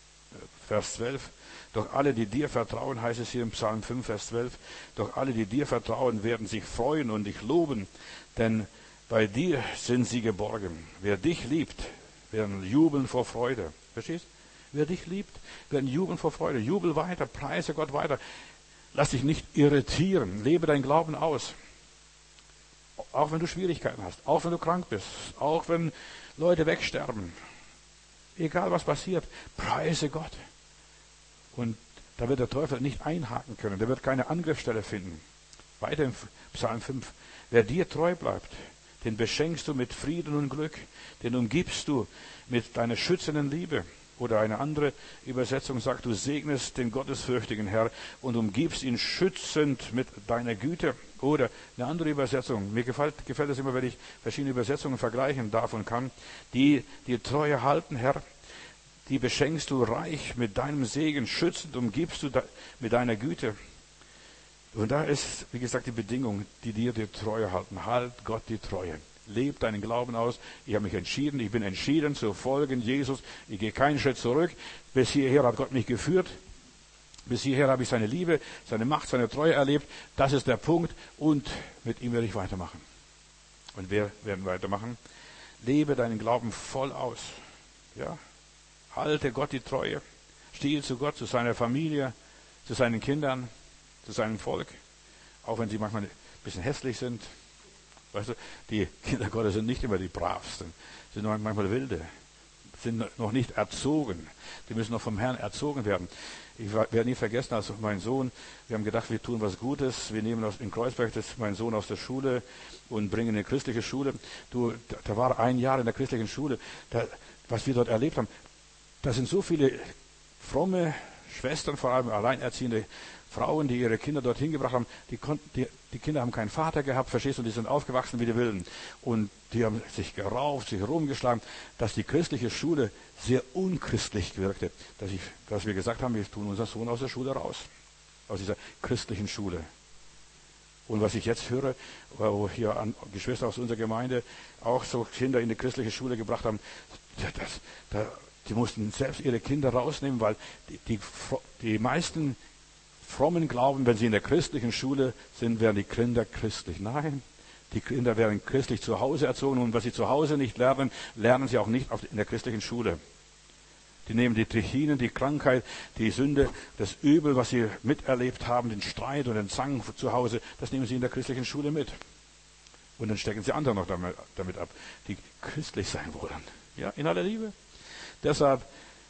Vers 12. Doch alle, die dir vertrauen, heißt es hier im Psalm 5, Vers 12, doch alle, die dir vertrauen, werden sich freuen und dich loben, denn bei dir sind sie geborgen. Wer dich liebt, werden jubeln vor Freude. Verstehst? Wer dich liebt, werden jubeln vor Freude. Jubel weiter, preise Gott weiter. Lass dich nicht irritieren. Lebe deinen Glauben aus. Auch wenn du Schwierigkeiten hast, auch wenn du krank bist, auch wenn Leute wegsterben. Egal was passiert, preise Gott. Und da wird der Teufel nicht einhaken können. Der wird keine Angriffsstelle finden. Weiter im Psalm 5. Wer dir treu bleibt, den beschenkst du mit Frieden und Glück. Den umgibst du mit deiner schützenden Liebe. Oder eine andere Übersetzung sagt, du segnest den gottesfürchtigen Herr und umgibst ihn schützend mit deiner Güte. Oder eine andere Übersetzung. Mir gefällt es immer, wenn ich verschiedene Übersetzungen vergleichen darf und kann. Die Treue halten, Herr. Die beschenkst du reich mit deinem Segen, schützend umgibst du mit deiner Güte. Und da ist, wie gesagt, die Bedingung, die dir die Treue halten. Halt Gott die Treue. Leb deinen Glauben aus. Ich habe mich entschieden, ich bin entschieden zu folgen Jesus. Ich gehe keinen Schritt zurück. Bis hierher hat Gott mich geführt. Bis hierher habe ich seine Liebe, seine Macht, seine Treue erlebt. Das ist der Punkt. Und mit ihm werde ich weitermachen. Und wir werden weitermachen. Lebe deinen Glauben voll aus. Ja? Halte Gott die Treue. Stehe zu Gott, zu seiner Familie, zu seinen Kindern, zu seinem Volk. Auch wenn sie manchmal ein bisschen hässlich sind. Weißt du, die Kinder Gottes sind nicht immer die bravsten. Sind manchmal wilde. Sind noch nicht erzogen. Die müssen noch vom Herrn erzogen werden. Ich werde nie vergessen, als mein Sohn, wir haben gedacht, wir tun was Gutes. Wir nehmen in Kreuzberg meinen Sohn aus der Schule und bringen in eine christliche Schule. Da war 1 Jahr in der christlichen Schule. Was wir dort erlebt haben, da sind so viele fromme Schwestern, vor allem alleinerziehende Frauen, die ihre Kinder dorthin gebracht haben. Die Kinder haben keinen Vater gehabt, verstehst du, die sind aufgewachsen wie die Wilden. Und die haben sich gerauft, sich herumgeschlagen, dass die christliche Schule sehr unchristlich wirkte. Dass wir gesagt haben, wir tun unseren Sohn aus der Schule raus. Aus dieser christlichen Schule. Und was ich jetzt höre, wo hier Geschwister aus unserer Gemeinde auch so Kinder in die christliche Schule gebracht haben, die mussten selbst ihre Kinder rausnehmen, weil die meisten frommen glauben, wenn sie in der christlichen Schule sind, werden die Kinder christlich. Nein, die Kinder werden christlich zu Hause erzogen und was sie zu Hause nicht lernen, lernen sie auch nicht in der christlichen Schule. Die nehmen die Trichinen, die Krankheit, die Sünde, das Übel, was sie miterlebt haben, den Streit und den Zank zu Hause, das nehmen sie in der christlichen Schule mit. Und dann stecken sie andere noch damit ab, die christlich sein wollen. Ja, in aller Liebe. Deshalb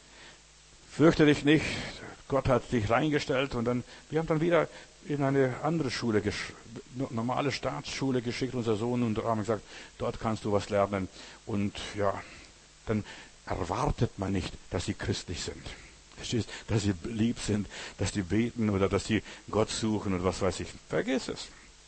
fürchte dich nicht. Gott hat dich reingestellt und wir haben dann wieder in eine andere Schule, normale Staatsschule geschickt, unser Sohn, und haben gesagt, dort kannst du was lernen. Und ja, dann erwartet man nicht, dass sie christlich sind. Verstehst? Dass sie lieb sind, dass sie beten oder dass sie Gott suchen und was weiß ich. Vergiss es.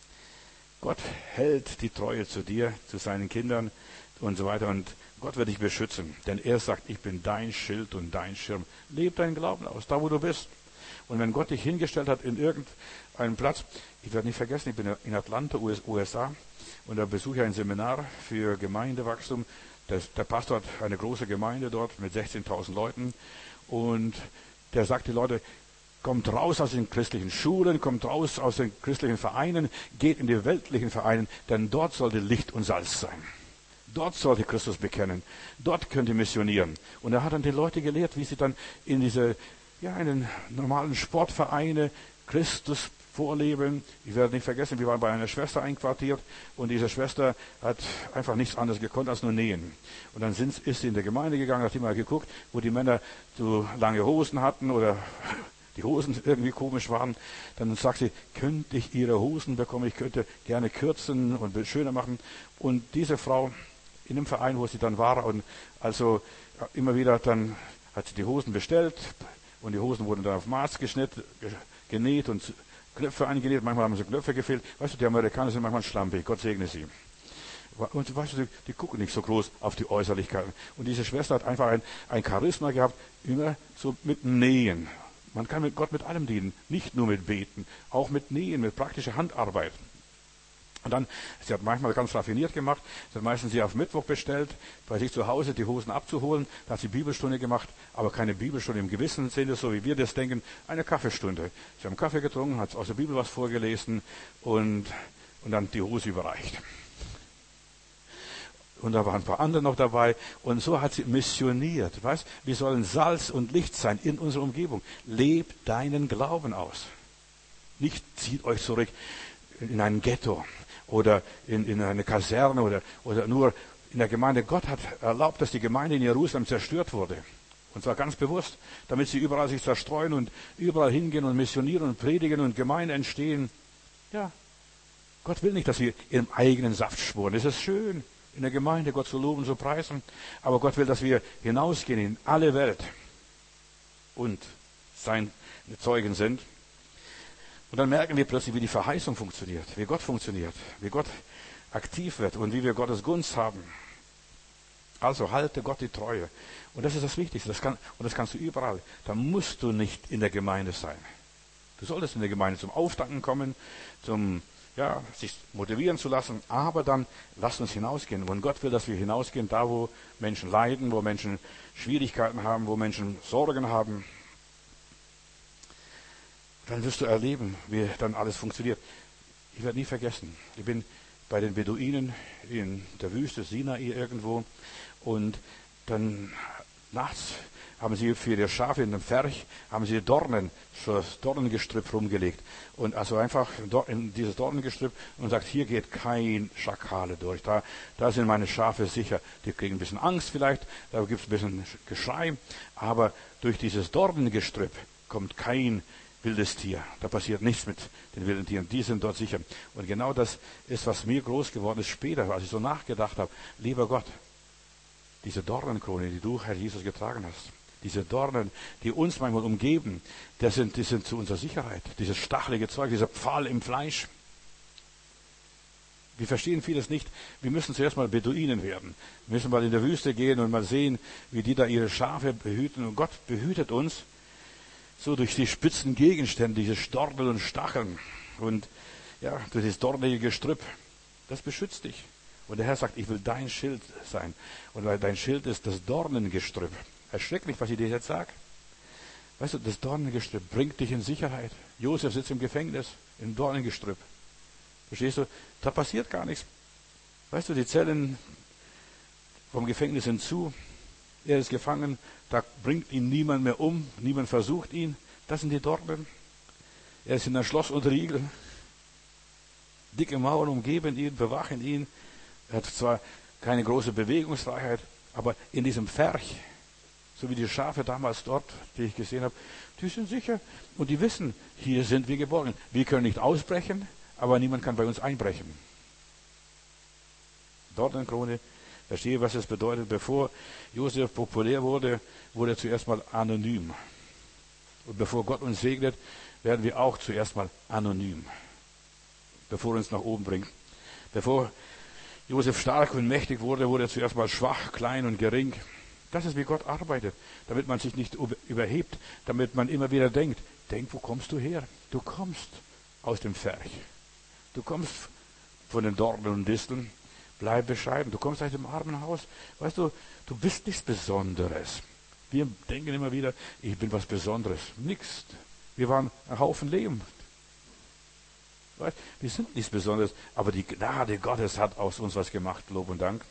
Gott hält die Treue zu dir, zu seinen Kindern und so weiter, und Gott wird dich beschützen, denn er sagt, ich bin dein Schild und dein Schirm. Leb deinen Glauben aus, da wo du bist. Und wenn Gott dich hingestellt hat in irgendeinen Platz, ich werde nicht vergessen, ich bin in Atlanta, USA, und da besuche ich ein Seminar für Gemeindewachstum. Der Pastor hat eine große Gemeinde dort mit 16.000 Leuten, und der sagt die Leute, kommt raus aus den christlichen Schulen, kommt raus aus den christlichen Vereinen, geht in die weltlichen Vereine, denn dort sollte Licht und Salz sein. Dort sollte Christus bekennen. Dort könnt ihr missionieren. Und er hat dann die Leute gelehrt, wie sie dann in den normalen Sportvereine Christus vorleben. Ich werde nicht vergessen, wir waren bei einer Schwester einquartiert und diese Schwester hat einfach nichts anderes gekonnt als nur nähen. Und dann ist sie in der Gemeinde gegangen, hat immer geguckt, wo die Männer so lange Hosen hatten oder die Hosen irgendwie komisch waren. Dann sagt sie, könnte ich ihre Hosen bekommen? Ich könnte gerne kürzen und schöner machen. Und diese Frau in dem Verein, wo sie dann war, und also immer wieder dann hat sie die Hosen bestellt und die Hosen wurden dann auf Maß genäht und Knöpfe eingenäht. Manchmal haben sie Knöpfe gefehlt. Weißt du, die Amerikaner sind manchmal schlampig. Gott segne sie. Und weißt du, die gucken nicht so groß auf die Äußerlichkeiten. Und diese Schwester hat einfach ein Charisma gehabt, immer so mit Nähen. Man kann mit Gott mit allem dienen, nicht nur mit Beten, auch mit Nähen, mit praktischer Handarbeit. Und dann, sie hat manchmal ganz raffiniert gemacht, sie hat meistens sie auf Mittwoch bestellt, bei sich zu Hause die Hosen abzuholen, da hat sie Bibelstunde gemacht, aber keine Bibelstunde im gewissen Sinne, so wie wir das denken, eine Kaffeestunde. Sie haben Kaffee getrunken, hat aus der Bibel was vorgelesen und dann die Hose überreicht. Und da waren ein paar andere noch dabei. Und so hat sie missioniert. Weißt? Wir sollen Salz und Licht sein in unserer Umgebung. Lebt deinen Glauben aus. Nicht zieht euch zurück in ein Ghetto oder in eine Kaserne oder nur in der Gemeinde. Gott hat erlaubt, dass die Gemeinde in Jerusalem zerstört wurde. Und zwar ganz bewusst, damit sie überall sich zerstreuen und überall hingehen und missionieren und predigen und Gemeinden entstehen. Ja, Gott will nicht, dass wir im eigenen Saft schmoren. Es ist schön, in der Gemeinde Gott zu loben, zu preisen. Aber Gott will, dass wir hinausgehen in alle Welt und seine Zeugen sind. Und dann merken wir plötzlich, wie die Verheißung funktioniert, wie Gott funktioniert, wie Gott aktiv wird und wie wir Gottes Gunst haben. Also halte Gott die Treue. Und das ist das Wichtigste. Das kannst du überall. Da musst du nicht in der Gemeinde sein. Du solltest in der Gemeinde zum Auftanken kommen, sich motivieren zu lassen, aber dann lass uns hinausgehen. Und Gott will, dass wir hinausgehen, da wo Menschen leiden, wo Menschen Schwierigkeiten haben, wo Menschen Sorgen haben. dann wirst du erleben, wie dann alles funktioniert. Ich werde nie vergessen, ich bin bei den Beduinen in der Wüste, Sinai irgendwo, und dann nachts haben sie für ihre Schafe in dem Pferch, haben sie Dornen, so das Dornengestrüpp rumgelegt. Und also einfach in dieses Dornengestrüpp und sagt, hier geht kein Schakale durch. Da sind meine Schafe sicher. Die kriegen ein bisschen Angst vielleicht, da gibt es ein bisschen Geschrei. Aber durch dieses Dornengestrüpp kommt kein wildes Tier. Da passiert nichts mit den wilden Tieren. Die sind dort sicher. Und genau das ist, was mir groß geworden ist später, als ich so nachgedacht habe. Lieber Gott, diese Dornenkrone, die du, Herr Jesus, getragen hast, diese Dornen, die uns manchmal umgeben, die sind zu unserer Sicherheit. Dieses stachelige Zeug, dieser Pfahl im Fleisch. Wir verstehen vieles nicht. Wir müssen zuerst mal Beduinen werden. Wir müssen mal in der Wüste gehen und mal sehen, wie die da ihre Schafe behüten. Und Gott behütet uns so durch die spitzen Gegenstände, diese Dornen und Stacheln. Und ja, durch das dornige Gestrüpp. Das beschützt dich. Und der Herr sagt, ich will dein Schild sein. Und weil dein Schild ist das Dornengestrüpp. Erschrecklich, was ich dir jetzt sage. Weißt du, das Dornengestrüpp bringt dich in Sicherheit. Josef sitzt im Gefängnis, im Dornengestrüpp. Verstehst du? Da passiert gar nichts. Weißt du, die Zellen vom Gefängnis sind zu. Er ist gefangen. Da bringt ihn niemand mehr um. Niemand versucht ihn. Das sind die Dornen. Er ist in ein Schloss und Riegel. Dicke Mauern umgeben ihn, bewachen ihn. Er hat zwar keine große Bewegungsfreiheit, aber in diesem Pferch, so wie die Schafe damals dort, die ich gesehen habe, die sind sicher und die wissen, hier sind wir geborgen. Wir können nicht ausbrechen, aber niemand kann bei uns einbrechen. Dornenkrone, verstehe, was es bedeutet. Bevor Josef populär wurde, wurde er zuerst mal anonym. Und bevor Gott uns segnet, werden wir auch zuerst mal anonym. Bevor er uns nach oben bringt. Bevor Josef stark und mächtig wurde, wurde er zuerst mal schwach, klein und gering. Das ist, wie Gott arbeitet, damit man sich nicht überhebt, damit man immer wieder denkt, wo kommst du her? Du kommst aus dem Pferch. Du kommst von den Dornen und Disteln. Bleib bescheiden. Du kommst aus dem armen Haus. Weißt du, du bist nichts Besonderes. Wir denken immer wieder, ich bin was Besonderes. Nichts. Wir waren ein Haufen Lehm. Weißt, wir sind nichts Besonderes, aber die Gnade Gottes hat aus uns was gemacht. Lob und Dank.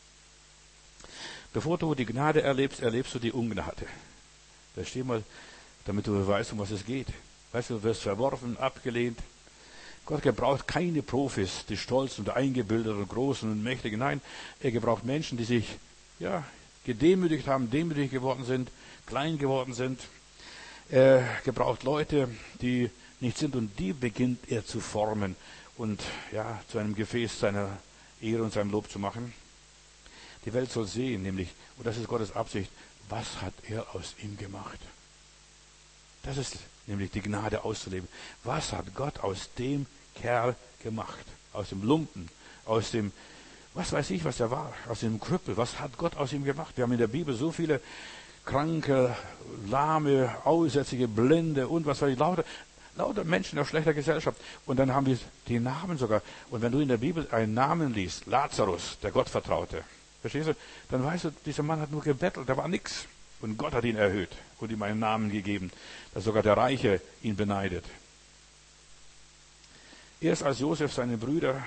Bevor du die Gnade erlebst, erlebst du die Ungnade. Versteh mal, damit du weißt, um was es geht. Weißt du, du wirst verworfen, abgelehnt. Gott gebraucht keine Profis, die stolz und eingebildet und großen und mächtigen. Nein, er gebraucht Menschen, die sich, gedemütigt haben, demütig geworden sind, klein geworden sind. Er gebraucht Leute, die nicht sind, und die beginnt er zu formen und, zu einem Gefäß seiner Ehre und seinem Lob zu machen. Die Welt soll sehen, nämlich, und das ist Gottes Absicht, was hat er aus ihm gemacht? Das ist nämlich die Gnade auszuleben. Was hat Gott aus dem Kerl gemacht? Aus dem Lumpen, aus dem, was weiß ich, was er war, aus dem Krüppel. Was hat Gott aus ihm gemacht? Wir haben in der Bibel so viele Kranke, Lahme, Aussätzige, Blinde und was weiß ich, lauter Menschen aus schlechter Gesellschaft. Und dann haben wir die Namen sogar. Und wenn du in der Bibel einen Namen liest, Lazarus, der Gott vertraute, verstehst du? Dann weißt du, dieser Mann hat nur gebettelt, da war nichts. Und Gott hat ihn erhöht und ihm einen Namen gegeben, dass sogar der Reiche ihn beneidet. Erst als Josef seinen Brüdern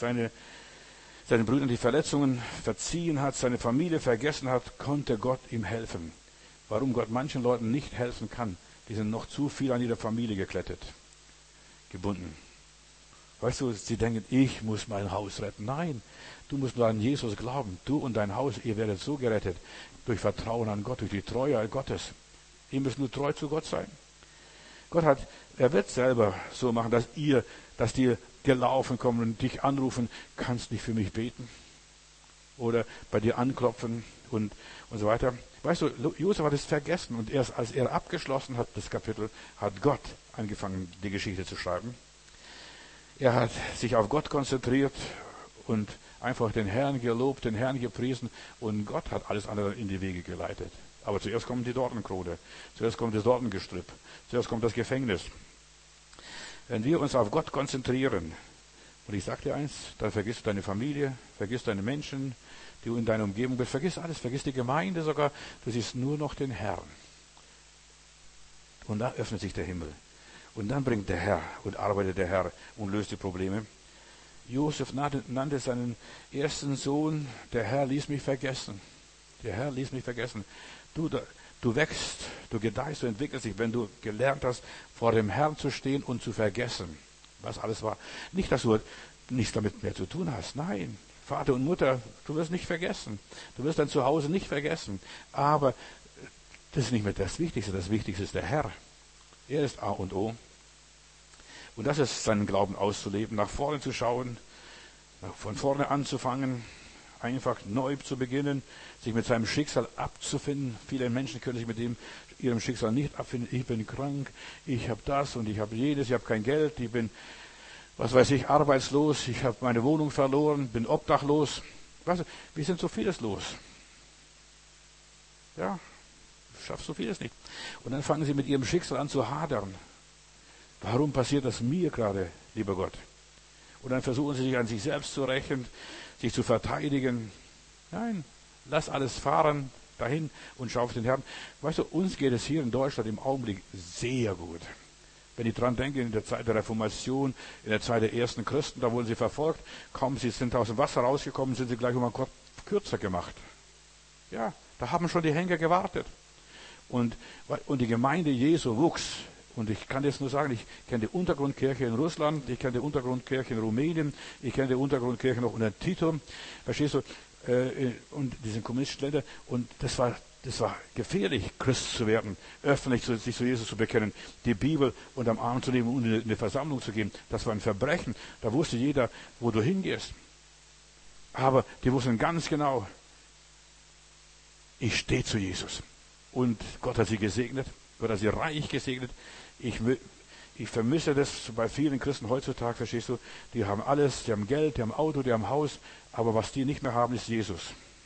die Verletzungen verziehen hat, seine Familie vergessen hat, konnte Gott ihm helfen. Warum Gott manchen Leuten nicht helfen kann, die sind noch zu viel an ihrer Familie gebunden. Weißt du, sie denken, ich muss mein Haus retten. Nein, du musst nur an Jesus glauben. Du und dein Haus, ihr werdet so gerettet. Durch Vertrauen an Gott, durch die Treue Gottes. Ihr müsst nur treu zu Gott sein. Er wird selber so machen, dass die gelaufen kommen und dich anrufen, kannst nicht für mich beten? Oder bei dir anklopfen und so weiter. Weißt du, Josef hat es vergessen und erst als er abgeschlossen hat, das Kapitel, hat Gott angefangen, die Geschichte zu schreiben. Er hat sich auf Gott konzentriert und einfach den Herrn gelobt, den Herrn gepriesen und Gott hat alles andere in die Wege geleitet. Aber zuerst kommt die Dornenkrone, zuerst kommt das Dornengestrüpp, zuerst kommt das Gefängnis. Wenn wir uns auf Gott konzentrieren, und ich sage dir eins, dann vergisst du deine Familie, vergisst deine Menschen, die du in deiner Umgebung bist, vergiss alles, vergiss die Gemeinde sogar, du siehst nur noch den Herrn. Und da öffnet sich der Himmel. Und dann bringt der Herr und arbeitet der Herr und löst die Probleme. Josef nannte seinen ersten Sohn, der Herr ließ mich vergessen. Der Herr ließ mich vergessen. Du wächst, du gedeihst, du entwickelst dich, wenn du gelernt hast, vor dem Herrn zu stehen und zu vergessen, was alles war. Nicht, dass du nichts damit mehr zu tun hast. Nein, Vater und Mutter, du wirst nicht vergessen. Du wirst dein Zuhause nicht vergessen. Aber das ist nicht mehr das Wichtigste. Das Wichtigste ist der Herr. Er ist A und O. Und das ist seinen Glauben auszuleben, nach vorne zu schauen, von vorne anzufangen, einfach neu zu beginnen, sich mit seinem Schicksal abzufinden. Viele Menschen können sich mit ihrem Schicksal nicht abfinden. Ich bin krank, ich habe das und ich habe jenes, ich habe kein Geld, ich bin, was weiß ich, arbeitslos, ich habe meine Wohnung verloren, bin obdachlos. Weißt du, wir sind so vieles los. Ja, schaffst so vieles nicht. Und dann fangen sie mit ihrem Schicksal an zu hadern. Warum passiert das mir gerade, lieber Gott? Und dann versuchen sie sich an sich selbst zu rächen, sich zu verteidigen. Nein, lass alles fahren dahin und schau auf den Herrn. Weißt du, uns geht es hier in Deutschland im Augenblick sehr gut. Wenn ich dran denke, in der Zeit der Reformation, in der Zeit der ersten Christen, da wurden sie verfolgt. Kaum sie sind aus dem Wasser rausgekommen, sind sie gleich um einen Kopf kürzer gemacht. Ja, da haben schon die Henker gewartet. Und die Gemeinde Jesu wuchs. Und ich kann jetzt nur sagen, ich kenne die Untergrundkirche in Russland, ich kenne die Untergrundkirche in Rumänien, ich kenne die Untergrundkirche noch unter Tito, verstehst du, und diesen kommunistischen Ländern. Und das war gefährlich, Christ zu werden, öffentlich sich zu Jesus zu bekennen, die Bibel unterm Arm zu nehmen und in eine Versammlung zu gehen. Das war ein Verbrechen. Da wusste jeder, wo du hingehst. Aber die wussten ganz genau, ich stehe zu Jesus. Und Gott hat sie gesegnet, Gott hat sie reich gesegnet. Ich vermisse das bei vielen Christen heutzutage, verstehst du? Die haben alles, die haben Geld, die haben Auto, die haben Haus, aber was die nicht mehr haben, ist Jesus.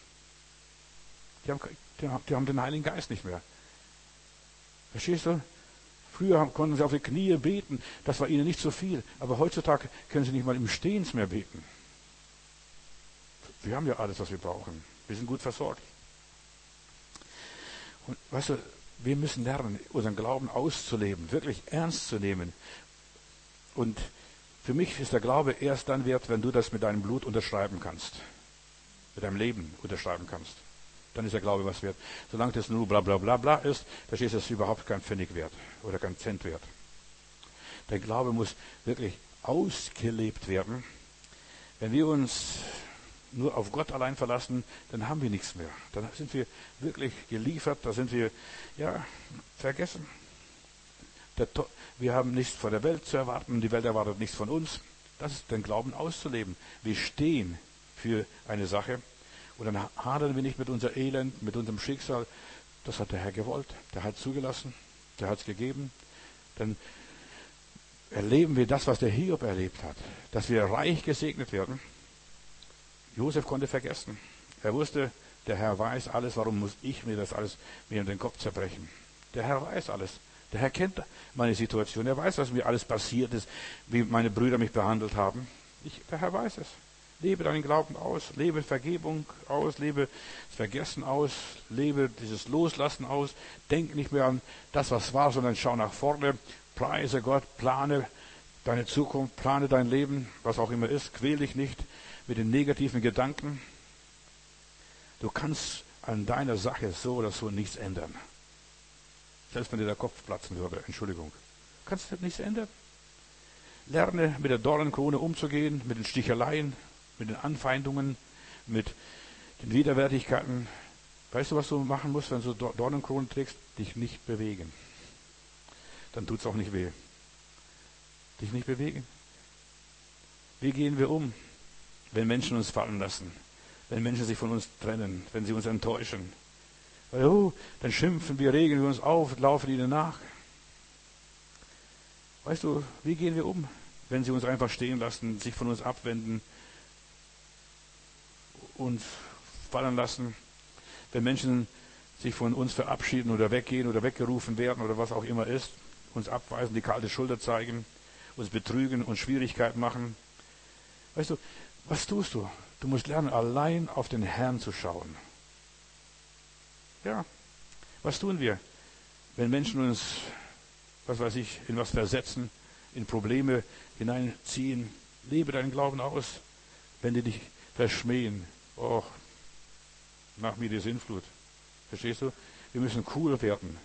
Die haben den Heiligen Geist nicht mehr. Verstehst du? Früher konnten sie auf die Knie beten, das war ihnen nicht so viel, aber heutzutage können sie nicht mal im Stehens mehr beten. Wir haben ja alles, was wir brauchen. Wir sind gut versorgt. Und weißt du, wir müssen lernen, unseren Glauben auszuleben, wirklich ernst zu nehmen. Und für mich ist der Glaube erst dann wert, wenn du das mit deinem Blut unterschreiben kannst. Mit deinem Leben unterschreiben kannst. Dann ist der Glaube was wert. Solange das nur bla bla bla bla ist, verstehst du, ist überhaupt kein Pfennig wert oder kein Cent wert. Der Glaube muss wirklich ausgelebt werden. Wenn wir uns nur auf Gott allein verlassen, dann haben wir nichts mehr. Dann sind wir wirklich geliefert, da sind wir, vergessen. Wir haben nichts von der Welt zu erwarten, die Welt erwartet nichts von uns. Das ist den Glauben auszuleben. Wir stehen für eine Sache und dann hadern wir nicht mit unser Elend, mit unserem Schicksal. Das hat der Herr gewollt, der hat zugelassen, der hat es gegeben. Dann erleben wir das, was der Hiob erlebt hat, dass wir reich gesegnet werden. Josef konnte vergessen. Er wusste, der Herr weiß alles, warum muss ich mir das alles in den Kopf zerbrechen? Der Herr weiß alles. Der Herr kennt meine Situation. Er weiß, was mir alles passiert ist, wie meine Brüder mich behandelt haben. Der Herr weiß es. Lebe deinen Glauben aus, lebe Vergebung aus, lebe das Vergessen aus, lebe dieses Loslassen aus. Denk nicht mehr an das, was war, sondern schau nach vorne. Preise Gott, plane deine Zukunft, plane dein Leben, was auch immer ist. Quäl dich nicht mit den negativen Gedanken. Du kannst an deiner Sache so oder so nichts ändern. Selbst wenn dir der Kopf platzen würde, Entschuldigung. Kannst du nichts ändern. Lerne mit der Dornenkrone umzugehen, mit den Sticheleien, mit den Anfeindungen, mit den Widerwärtigkeiten. Weißt du, was du machen musst, wenn du Dornenkronen trägst? Dich nicht bewegen. Dann tut's auch nicht weh. Dich nicht bewegen. Wie gehen wir um, wenn Menschen uns fallen lassen, wenn Menschen sich von uns trennen, wenn sie uns enttäuschen? Weil, dann schimpfen wir, regen wir uns auf, laufen ihnen nach. Weißt du, wie gehen wir um, wenn sie uns einfach stehen lassen, sich von uns abwenden, uns fallen lassen, wenn Menschen sich von uns verabschieden oder weggehen oder weggerufen werden oder was auch immer ist, uns abweisen, die kalte Schulter zeigen, uns betrügen, uns Schwierigkeiten machen. Weißt du, was tust du? Du musst lernen, allein auf den Herrn zu schauen. Ja, was tun wir, wenn Menschen uns was weiß ich, in was versetzen, in Probleme hineinziehen. Lebe deinen Glauben aus, wenn die dich verschmähen. Oh, nach mir die Sintflut. Verstehst du? Wir müssen cool werden.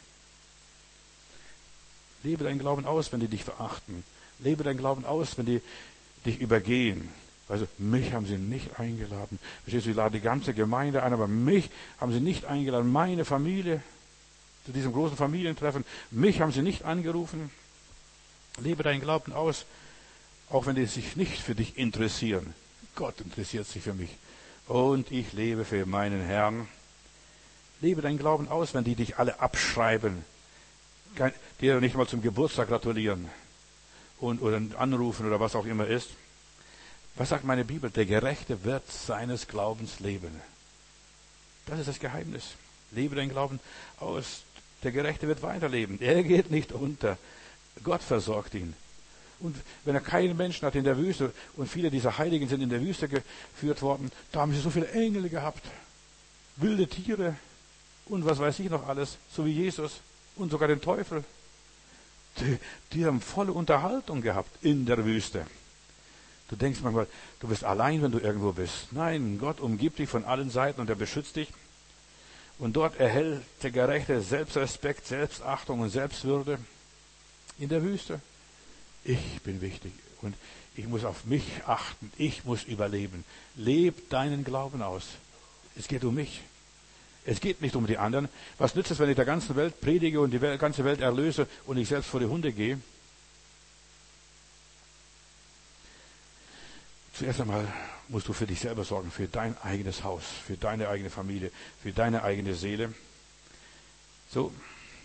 Lebe deinen Glauben aus, wenn die dich verachten. Lebe deinen Glauben aus, wenn die dich übergehen. Also mich haben sie nicht eingeladen. Verstehst du, sie laden die ganze Gemeinde ein, aber mich haben sie nicht eingeladen. Meine Familie zu diesem großen Familientreffen. Mich haben sie nicht angerufen. Lebe deinen Glauben aus, auch wenn die sich nicht für dich interessieren. Gott interessiert sich für mich. Und ich lebe für meinen Herrn. Lebe deinen Glauben aus, wenn die dich alle abschreiben. Dir nicht mal zum Geburtstag gratulieren. Oder anrufen oder was auch immer ist. Was sagt meine Bibel? Der Gerechte wird seines Glaubens leben. Das ist das Geheimnis. Lebe deinen Glauben aus. Der Gerechte wird weiterleben. Er geht nicht unter. Gott versorgt ihn. Und wenn er keinen Menschen hat in der Wüste, und viele dieser Heiligen sind in der Wüste geführt worden, da haben sie so viele Engel gehabt, wilde Tiere und was weiß ich noch alles, so wie Jesus und sogar den Teufel. Die haben volle Unterhaltung gehabt in der Wüste. Du denkst manchmal, du bist allein, wenn du irgendwo bist. Nein, Gott umgibt dich von allen Seiten und er beschützt dich. Und dort erhält der Gerechte Selbstrespekt, Selbstachtung und Selbstwürde. In der Wüste. Ich bin wichtig und ich muss auf mich achten. Ich muss überleben. Leb deinen Glauben aus. Es geht um mich. Es geht nicht um die anderen. Was nützt es, wenn ich der ganzen Welt predige und die ganze Welt erlöse und ich selbst vor die Hunde gehe? Zuerst einmal musst du für dich selber sorgen, für dein eigenes Haus, für deine eigene Familie, für deine eigene Seele. So,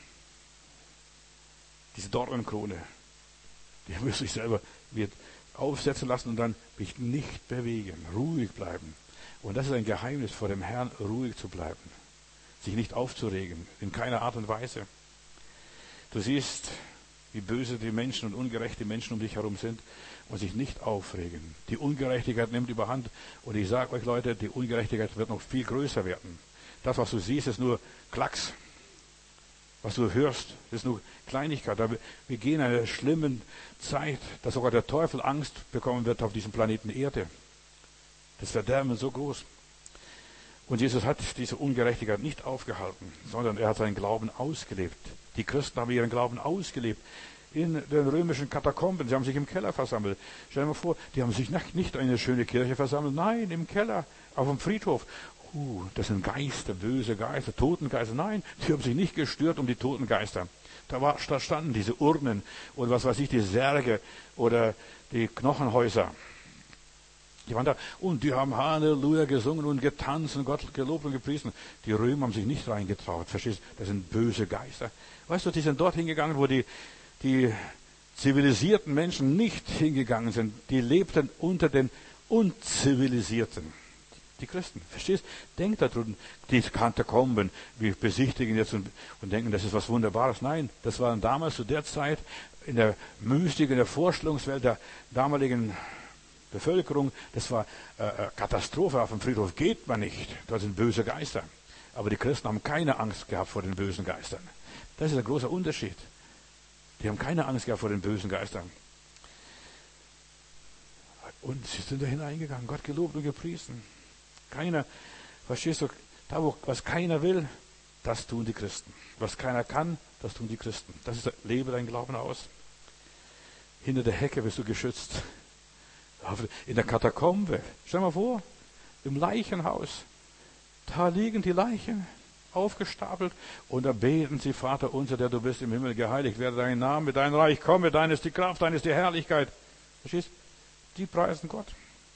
diese Dornenkrone, die muss ich selber mir aufsetzen lassen und dann mich nicht bewegen, ruhig bleiben. Und das ist ein Geheimnis vor dem Herrn, ruhig zu bleiben, sich nicht aufzuregen, in keiner Art und Weise. Du siehst, wie böse die Menschen und ungerechte Menschen um dich herum sind und sich nicht aufregen. Die Ungerechtigkeit nimmt überhand und ich sage euch Leute, die Ungerechtigkeit wird noch viel größer werden. Das, was du siehst, ist nur Klacks. Was du hörst, ist nur Kleinigkeit. Wir gehen in einer schlimmen Zeit, dass sogar der Teufel Angst bekommen wird auf diesem Planeten Erde. Das Verderben ist so groß. Und Jesus hat diese Ungerechtigkeit nicht aufgehalten, sondern er hat seinen Glauben ausgelebt. Die Christen haben ihren Glauben ausgelebt. In den römischen Katakomben, sie haben sich im Keller versammelt. Stell dir mal vor, die haben sich nicht in eine schöne Kirche versammelt, nein, im Keller, auf dem Friedhof. Das sind Geister, böse Geister, Totengeister. Nein, die haben sich nicht gestört um die Totengeister. Da standen diese Urnen oder was weiß ich, die Särge oder die Knochenhäuser. Die waren da und die haben Halleluja gesungen und getanzt und Gott gelobt und gepriesen. Die Römer haben sich nicht reingetraut. Verstehst du? Das sind böse Geister. Weißt du, die sind dort hingegangen, wo die zivilisierten Menschen nicht hingegangen sind. Die lebten unter den Unzivilisierten. Die Christen, verstehst? Denkt da drüben, die Katakomben, wir besichtigen jetzt und denken, das ist was Wunderbares. Nein, das waren damals zu der Zeit in der Mystik, in der Vorstellungswelt der damaligen Bevölkerung, das war Katastrophe. Auf dem Friedhof geht man nicht, da sind böse Geister. Aber die Christen haben keine Angst gehabt vor den bösen Geistern. Das ist ein großer Unterschied. Die haben keine Angst gehabt vor den bösen Geistern. Und sie sind da hineingegangen, Gott gelobt und gepriesen. Keiner, verstehst du, da wo was keiner will, das tun die Christen. Was keiner kann, das tun die Christen. Das ist, lebe dein Glauben aus. Hinter der Hecke bist du geschützt. In der Katakombe, stell dir mal vor, im Leichenhaus, da liegen die Leichen aufgestapelt und da beten sie, Vater unser, der du bist im Himmel, geheiligt werde dein Name, dein Reich komme, dein ist die Kraft, dein ist die Herrlichkeit. Verstehst? Die preisen Gott.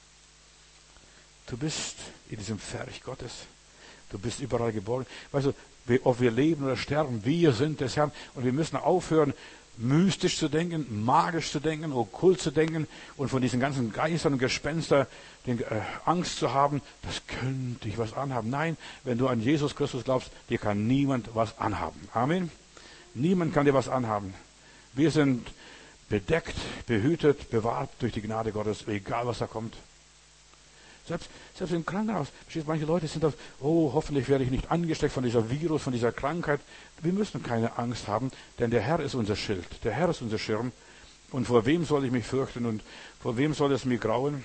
Du bist in diesem Reich Gottes. Du bist überall geborgen. Weißt du, ob wir leben oder sterben, wir sind des Herrn. Und wir müssen aufhören, mystisch zu denken, magisch zu denken, okkult zu denken und von diesen ganzen Geistern und Gespenstern Angst zu haben, das könnte ich was anhaben. Nein, wenn du an Jesus Christus glaubst, dir kann niemand was anhaben. Amen. Niemand kann dir was anhaben. Wir sind bedeckt, behütet, bewahrt durch die Gnade Gottes, egal was da kommt. Selbst im Krankenhaus. Verstehst, manche Leute sind das, oh, hoffentlich werde ich nicht angesteckt von dieser Virus, von dieser Krankheit. Wir müssen keine Angst haben, denn der Herr ist unser Schild. Der Herr ist unser Schirm. Und vor wem soll ich mich fürchten und vor wem soll es mir grauen?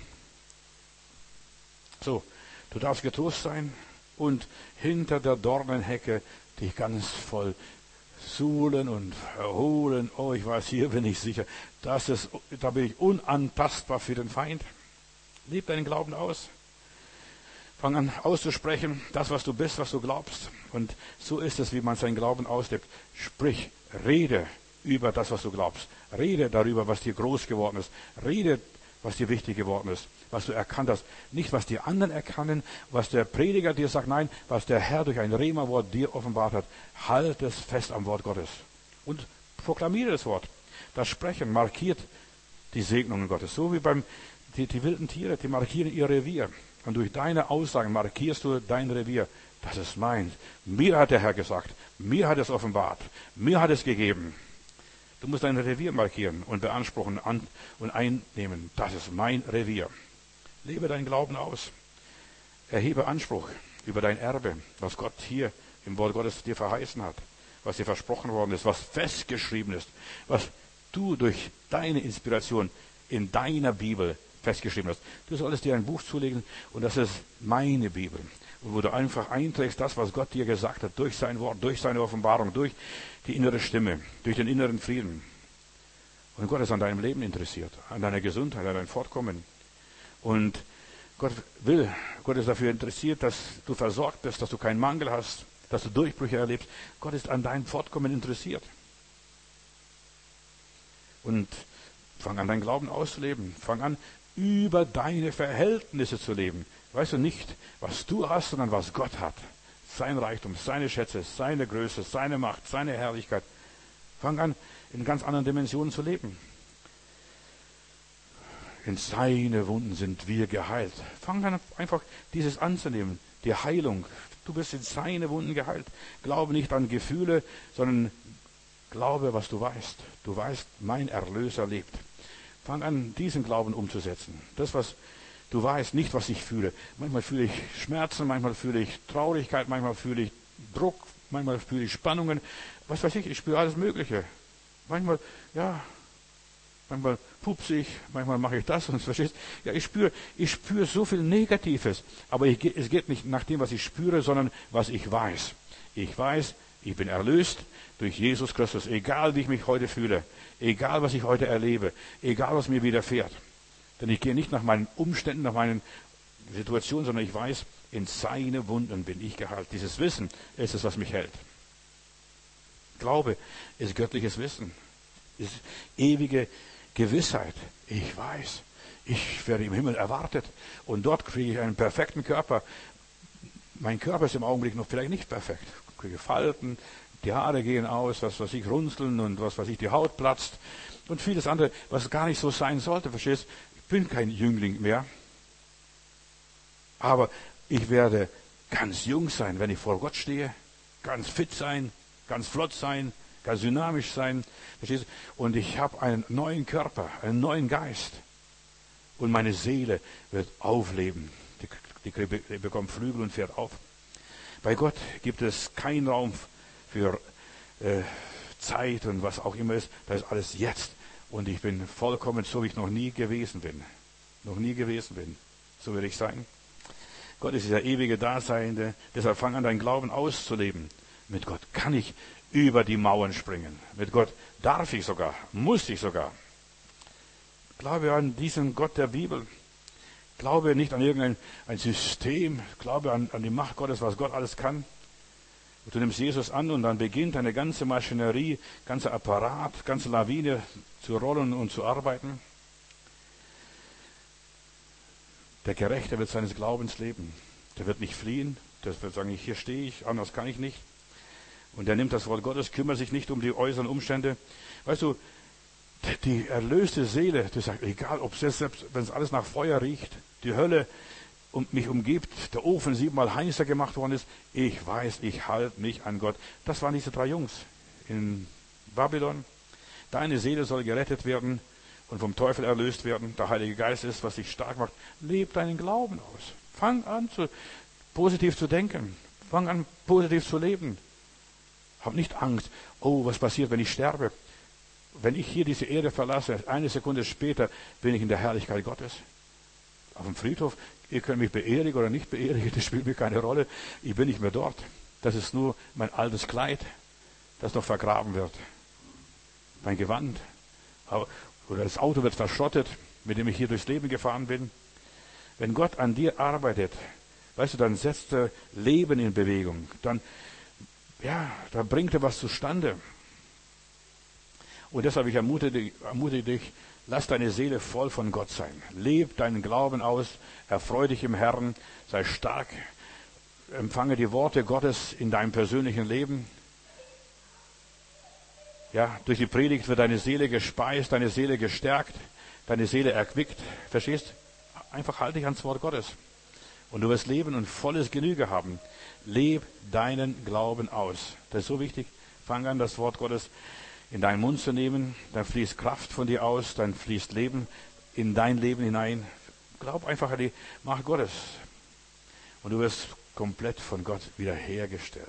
So, du darfst getrost sein und hinter der Dornenhecke dich ganz voll suhlen und erholen. Oh, ich weiß, hier bin ich sicher. Da bin ich unantastbar für den Feind. Leb deinen Glauben aus. Fang an auszusprechen, das, was du bist, was du glaubst. Und so ist es, wie man seinen Glauben auslebt. Sprich, rede über das, was du glaubst. Rede darüber, was dir groß geworden ist. Rede, was dir wichtig geworden ist, was du erkannt hast. Nicht, was die anderen erkennen, was der Prediger dir sagt, nein, was der Herr durch ein Rema-Wort dir offenbart hat. Halt es fest am Wort Gottes. Und proklamiere das Wort. Das Sprechen markiert die Segnungen Gottes. So wie die wilden Tiere, die markieren ihr Revier. Und durch deine Aussagen markierst du dein Revier. Das ist meins. Mir hat der Herr gesagt. Mir hat es offenbart. Mir hat es gegeben. Du musst dein Revier markieren und beanspruchen und einnehmen. Das ist mein Revier. Lebe deinen Glauben aus. Erhebe Anspruch über dein Erbe, was Gott hier im Wort Gottes dir verheißen hat, was dir versprochen worden ist, was festgeschrieben ist, was du durch deine Inspiration in deiner Bibel festgeschrieben hast. Du solltest dir ein Buch zulegen und das ist meine Bibel. Und wo du einfach einträgst, das, was Gott dir gesagt hat, durch sein Wort, durch seine Offenbarung, durch die innere Stimme, durch den inneren Frieden. Und Gott ist an deinem Leben interessiert, an deiner Gesundheit, an deinem Fortkommen. Und Gott ist dafür interessiert, dass du versorgt bist, dass du keinen Mangel hast, dass du Durchbrüche erlebst. Gott ist an deinem Fortkommen interessiert. Und fang an, deinen Glauben auszuleben. Fang an, über deine Verhältnisse zu leben. Weißt du nicht, was du hast, sondern was Gott hat. Sein Reichtum, seine Schätze, seine Größe, seine Macht, seine Herrlichkeit. Fang an, in ganz anderen Dimensionen zu leben. In seine Wunden sind wir geheilt. Fang an, einfach dieses anzunehmen. Die Heilung. Du bist in seine Wunden geheilt. Glaube nicht an Gefühle, sondern glaube, was du weißt. Du weißt, mein Erlöser lebt. Fang an, diesen Glauben umzusetzen. Das, was du weißt, nicht, was ich fühle. Manchmal fühle ich Schmerzen, manchmal fühle ich Traurigkeit, manchmal fühle ich Druck, manchmal fühle ich Spannungen. Was weiß ich spüre alles Mögliche. Manchmal pupse ich, manchmal mache ich das und verstehst. Ja, ich spüre so viel Negatives. Aber es geht nicht nach dem, was ich spüre, sondern was ich weiß. Ich weiß, ich bin erlöst durch Jesus Christus, egal wie ich mich heute fühle, egal was ich heute erlebe, egal was mir widerfährt. Denn ich gehe nicht nach meinen Umständen, nach meinen Situationen, sondern ich weiß, in seine Wunden bin ich geheilt. Dieses Wissen ist es, was mich hält. Glaube ist göttliches Wissen, ist ewige Gewissheit. Ich weiß, ich werde im Himmel erwartet und dort kriege ich einen perfekten Körper. Mein Körper ist im Augenblick noch vielleicht nicht perfekt. Ich kriege Falten, die Haare gehen aus, was weiß ich, runzeln und was weiß ich, die Haut platzt und vieles andere, was gar nicht so sein sollte, verstehst? Ich bin kein Jüngling mehr. Aber ich werde ganz jung sein, wenn ich vor Gott stehe, ganz fit sein, ganz flott sein, ganz dynamisch sein, verstehst du? Und ich habe einen neuen Körper, einen neuen Geist. Und meine Seele wird aufleben. Die bekommt Flügel und fährt auf. Bei Gott gibt es keinen Raum für Zeit und was auch immer ist. Da ist alles jetzt. Und ich bin vollkommen so, wie ich noch nie gewesen bin. Noch nie gewesen bin. So will ich sein. Gott ist dieser ewige Daseinende. Deshalb fang an, deinen Glauben auszuleben. Mit Gott kann ich über die Mauern springen. Mit Gott darf ich sogar, muss ich sogar. Glaube an diesen Gott der Bibel. Glaube nicht an irgendein System. Glaube an die Macht Gottes, was Gott alles kann. Und du nimmst Jesus an und dann beginnt eine ganze Maschinerie, ganzer Apparat, ganze Lawine zu rollen und zu arbeiten. Der Gerechte wird seines Glaubens leben. Der wird nicht fliehen. Der wird sagen, hier stehe ich, anders kann ich nicht. Und er nimmt das Wort Gottes, kümmert sich nicht um die äußeren Umstände. Weißt du, die erlöste Seele, die sagt, egal, ob es selbst, wenn es alles nach Feuer riecht, die Hölle mich umgibt, der Ofen 7-mal heißer gemacht worden ist, ich weiß, ich halte mich an Gott. Das waren diese 3 Jungs in Babylon. Deine Seele soll gerettet werden und vom Teufel erlöst werden. Der Heilige Geist ist, was dich stark macht. Leb deinen Glauben aus. Fang an, positiv zu denken. Fang an, positiv zu leben. Hab nicht Angst. Oh, was passiert, wenn ich sterbe? Wenn ich hier diese Erde verlasse, eine Sekunde später bin ich in der Herrlichkeit Gottes. Auf dem Friedhof, ihr könnt mich beerdigen oder nicht beerdigen, das spielt mir keine Rolle. Ich bin nicht mehr dort. Das ist nur mein altes Kleid, das noch vergraben wird. Mein Gewand. Oder das Auto wird verschrottet, mit dem ich hier durchs Leben gefahren bin. Wenn Gott an dir arbeitet, weißt du, dann setzt er Leben in Bewegung. Dann bringt er was zustande. Und deshalb, ich ermutige dich, lass deine Seele voll von Gott sein. Leb deinen Glauben aus, erfreue dich im Herrn, sei stark, empfange die Worte Gottes in deinem persönlichen Leben. Ja, durch die Predigt wird deine Seele gespeist, deine Seele gestärkt, deine Seele erquickt. Verstehst? Einfach halte dich ans Wort Gottes. Und du wirst leben und volles Genüge haben. Leb deinen Glauben aus. Das ist so wichtig. Fang an, das Wort Gottes in deinen Mund zu nehmen. Dann fließt Kraft von dir aus, dann fließt Leben in dein Leben hinein. Glaub einfach an die Macht Gottes. Und du wirst komplett von Gott wiederhergestellt.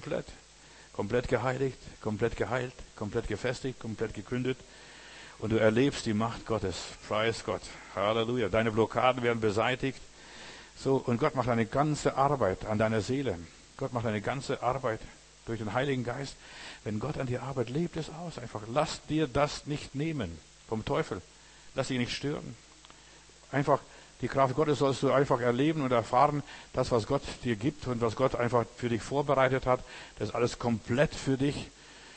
Komplett geheiligt, komplett geheilt, komplett gefestigt, komplett gekündigt. Und du erlebst die Macht Gottes. Preis Gott. Halleluja. Deine Blockaden werden beseitigt. So, und Gott macht eine ganze Arbeit an deiner Seele. Gott macht eine ganze Arbeit durch den Heiligen Geist. Wenn Gott an dir arbeitet, lebt es aus. Einfach lass dir das nicht nehmen vom Teufel. Lass dich nicht stören. Einfach die Kraft Gottes sollst du einfach erleben und erfahren. Das, was Gott dir gibt und was Gott einfach für dich vorbereitet hat, das ist alles komplett für dich.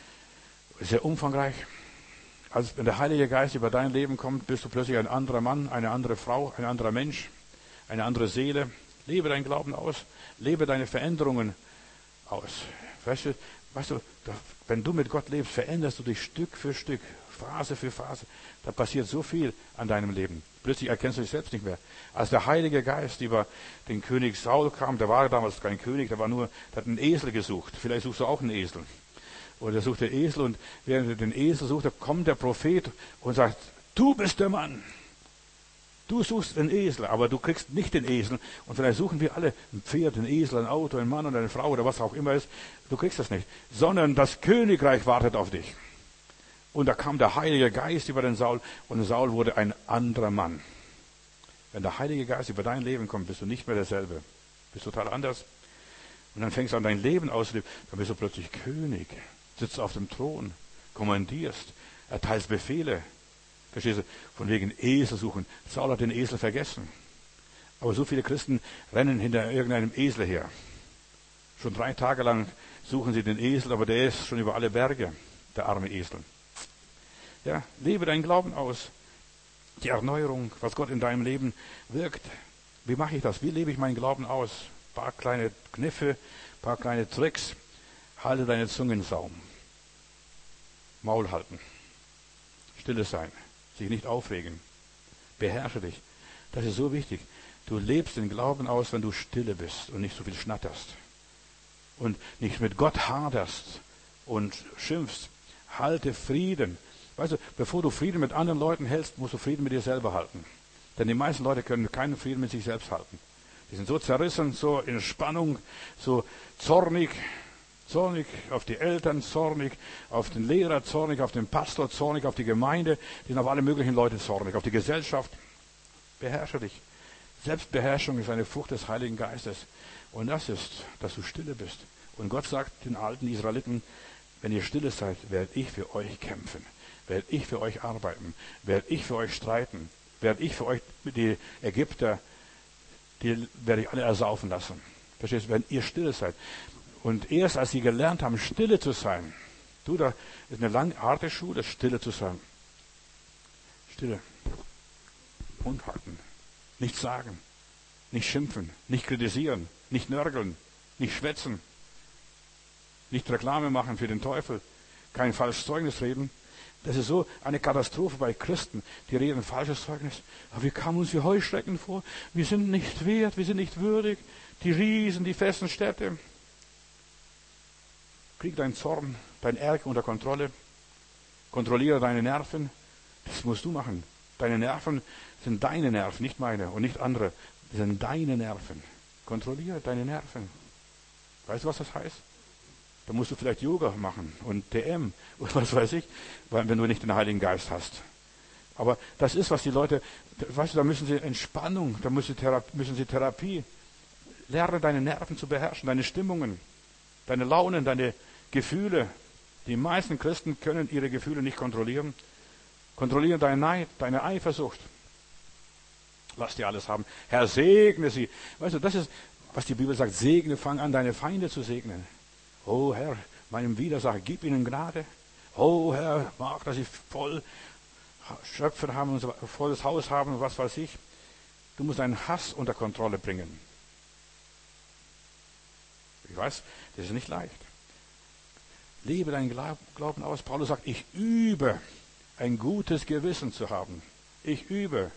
Sehr umfangreich. Also wenn der Heilige Geist über dein Leben kommt, bist du plötzlich ein anderer Mann, eine andere Frau, ein anderer Mensch, eine andere Seele. Lebe deinen Glauben aus. Lebe deine Veränderungen aus. Weißt du, wenn du mit Gott lebst, veränderst du dich Stück für Stück, Phase für Phase. Da passiert so viel an deinem Leben. Plötzlich erkennst du dich selbst nicht mehr. Als der Heilige Geist über den König Saul kam, der war damals kein König, der hat einen Esel gesucht. Vielleicht suchst du auch einen Esel. Oder er sucht den Esel und während er den Esel sucht, kommt der Prophet und sagt, du bist der Mann. Du suchst den Esel, aber du kriegst nicht den Esel. Und vielleicht suchen wir alle ein Pferd, ein Esel, ein Auto, ein Mann und eine Frau oder was auch immer ist. Du kriegst das nicht. Sondern das Königreich wartet auf dich. Und da kam der Heilige Geist über den Saul und Saul wurde ein anderer Mann. Wenn der Heilige Geist über dein Leben kommt, bist du nicht mehr derselbe. Bist total anders. Und dann fängst du an, dein Leben auszuleben. Dann bist du plötzlich König. Sitzt auf dem Thron. Kommandierst. Erteilst Befehle. Verstehst du? Von wegen Esel suchen. Saul hat den Esel vergessen. Aber so viele Christen rennen hinter irgendeinem Esel her. Schon 3 Tage lang suchen sie den Esel, aber der ist schon über alle Berge. Der arme Esel. Ja, lebe deinen Glauben aus. Die Erneuerung, was Gott in deinem Leben wirkt. Wie mache ich das? Wie lebe ich meinen Glauben aus? Ein paar kleine Kniffe, ein paar kleine Tricks. Halte deine Zunge in Saum. Maul halten. Stille sein. Sich nicht aufregen. Beherrsche dich. Das ist so wichtig. Du lebst den Glauben aus, wenn du stille bist und nicht so viel schnatterst. Und nicht mit Gott haderst und schimpfst. Halte Frieden. Weißt du, bevor du Frieden mit anderen Leuten hältst, musst du Frieden mit dir selber halten. Denn die meisten Leute können keinen Frieden mit sich selbst halten. Die sind so zerrissen, so in Spannung, so zornig auf die Eltern, zornig auf den Lehrer, zornig auf den Pastor, zornig auf die Gemeinde. Die sind auf alle möglichen Leute zornig, auf die Gesellschaft. Beherrsche dich. Selbstbeherrschung ist eine Frucht des Heiligen Geistes. Und das ist, dass du stille bist. Und Gott sagt den alten Israeliten, wenn ihr stille seid, werde ich für euch kämpfen. Werde ich für euch arbeiten, werde ich für euch streiten, werde ich für euch die Ägypter, die werde ich alle ersaufen lassen. Verstehst du? Wenn ihr stille seid. Und erst als sie gelernt haben, stille zu sein, da ist eine lange, harte Schule, stille zu sein. Stille. Mund halten. Nichts sagen. Nicht schimpfen. Nicht kritisieren. Nicht nörgeln. Nicht schwätzen. Nicht Reklame machen für den Teufel. Kein falsches Zeugnis reden. Das ist so eine Katastrophe bei Christen, die reden falsches Zeugnis. Aber wir kamen uns wie Heuschrecken vor. Wir sind nicht wert, wir sind nicht würdig. Die Riesen, die festen Städte. Krieg deinen Zorn, dein Ärger unter Kontrolle. Kontrolliere deine Nerven. Das musst du machen. Deine Nerven sind deine Nerven, nicht meine und nicht andere. Das sind deine Nerven. Kontrolliere deine Nerven. Weißt du, was das heißt? Da musst du vielleicht Yoga machen und TM oder was weiß ich, wenn du nicht den Heiligen Geist hast. Aber das ist, was die Leute, weißt du, da müssen sie Entspannung, da müssen sie Therapie. Lerne deine Nerven zu beherrschen, deine Stimmungen, deine Launen, deine Gefühle. Die meisten Christen können ihre Gefühle nicht kontrollieren. Kontrolliere deinen Neid, deine Eifersucht. Lass dir alles haben. Herr, segne sie. Weißt du, das ist, was die Bibel sagt. Segne, fang an, deine Feinde zu segnen. Oh Herr, meinem Widersacher, gib ihnen Gnade. Oh Herr, mach, dass sie voll Schöpfen haben und so, volles Haus haben und was weiß ich. Du musst deinen Hass unter Kontrolle bringen. Ich weiß, das ist nicht leicht. Lebe deinen Glauben aus. Paulus sagt, ich übe, ein gutes Gewissen zu haben. Ich übe,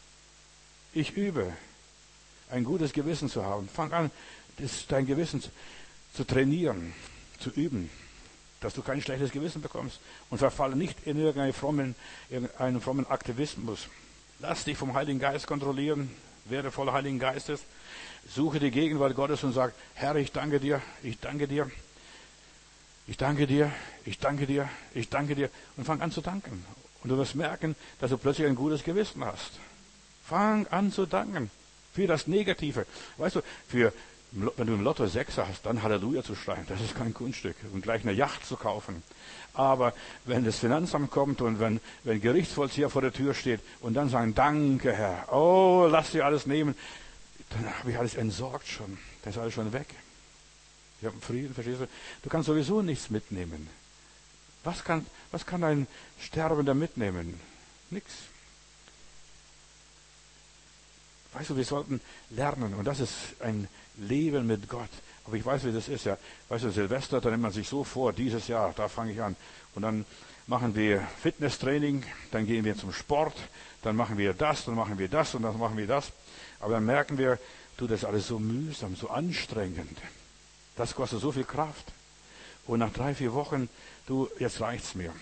ein gutes Gewissen zu haben. Fang an, dein Gewissen zu trainieren, zu üben, dass du kein schlechtes Gewissen bekommst und verfalle nicht in irgendeinen frommen Aktivismus. Lass dich vom Heiligen Geist kontrollieren, werde voller Heiligen Geistes, suche die Gegenwart Gottes und sag, Herr, ich danke dir, ich danke dir, ich danke dir, ich danke dir, ich danke dir und fang an zu danken. Und du wirst merken, dass du plötzlich ein gutes Gewissen hast. Fang an zu danken für das Negative. Weißt du, wenn du im Lotto 6 hast, dann Halleluja zu schreien, das ist kein Kunststück. Und gleich eine Yacht zu kaufen. Aber wenn das Finanzamt kommt und wenn Gerichtsvollzieher vor der Tür steht und dann sagen, danke Herr, oh, lass dir alles nehmen, dann habe ich alles entsorgt schon. Das ist alles schon weg. Ich habe Frieden, verstehst du? Du kannst sowieso nichts mitnehmen. Was kann ein Sterbender mitnehmen? Nichts. Weißt du, wir sollten lernen, und das ist ein Leben mit Gott. Aber ich weiß, wie das ist, ja. Weißt du, Silvester, da nimmt man sich so vor, dieses Jahr, da fange ich an. Und dann machen wir Fitnesstraining, dann gehen wir zum Sport, dann machen wir das, dann machen wir das und dann machen wir das. Aber dann merken wir, das ist alles so mühsam, so anstrengend. Das kostet so viel Kraft. Und nach 3-4 Wochen, jetzt reicht's mir.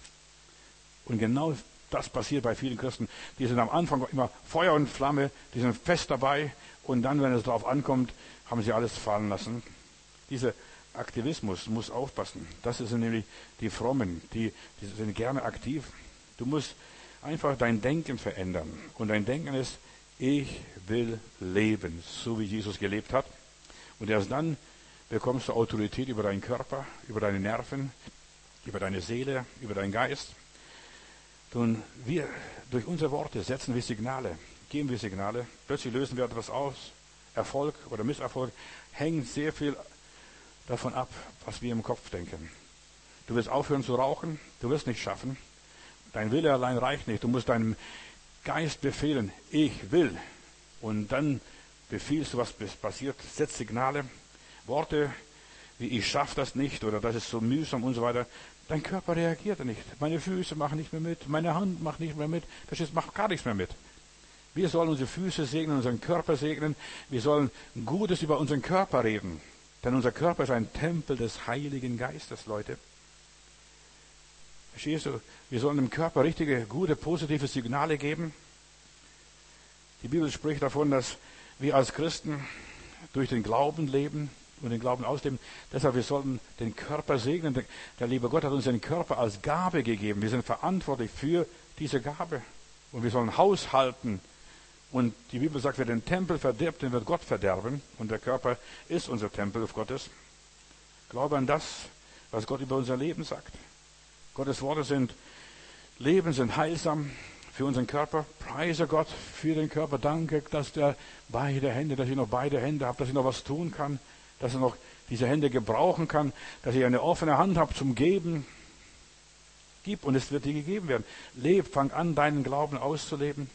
Und genau das passiert bei vielen Christen. Die sind am Anfang immer Feuer und Flamme, die sind fest dabei und dann, wenn es darauf ankommt, haben sie alles fallen lassen. Dieser Aktivismus muss aufpassen. Das sind nämlich die Frommen, die sind gerne aktiv. Du musst einfach dein Denken verändern. Und dein Denken ist, ich will leben, so wie Jesus gelebt hat. Und erst dann bekommst du Autorität über deinen Körper, über deine Nerven, über deine Seele, über deinen Geist. Und wir, durch unsere Worte setzen wir Signale, geben wir Signale, plötzlich lösen wir etwas aus. Erfolg oder Misserfolg hängt sehr viel davon ab, was wir im Kopf denken. Du wirst aufhören zu rauchen, du wirst nicht schaffen. Dein Wille allein reicht nicht. Du musst deinem Geist befehlen, ich will. Und dann befiehlst du, was passiert, setzt Signale, Worte wie ich schaffe das nicht oder das ist so mühsam und so weiter. Dein Körper reagiert nicht. Meine Füße machen nicht mehr mit, meine Hand macht nicht mehr mit, das macht gar nichts mehr mit. Wir sollen unsere Füße segnen, unseren Körper segnen. Wir sollen Gutes über unseren Körper reden. Denn unser Körper ist ein Tempel des Heiligen Geistes, Leute. Verstehst du? Wir sollen dem Körper richtige, gute, positive Signale geben. Die Bibel spricht davon, dass wir als Christen durch den Glauben leben und den Glauben ausleben. Deshalb, wir sollten den Körper segnen. Der liebe Gott hat uns den Körper als Gabe gegeben. Wir sind verantwortlich für diese Gabe. Und wir sollen haushalten. Und die Bibel sagt, wer den Tempel verdirbt, den wird Gott verderben. Und der Körper ist unser Tempel Gottes. Glaube an das, was Gott über unser Leben sagt. Gottes Worte sind Leben, sind heilsam für unseren Körper. Preise Gott für den Körper. Danke, dass ich noch beide Hände habe, dass ich noch was tun kann, dass ich noch diese Hände gebrauchen kann, dass ich eine offene Hand habe zum Geben. Gib und es wird dir gegeben werden. Leb, fang an, deinen Glauben auszuleben.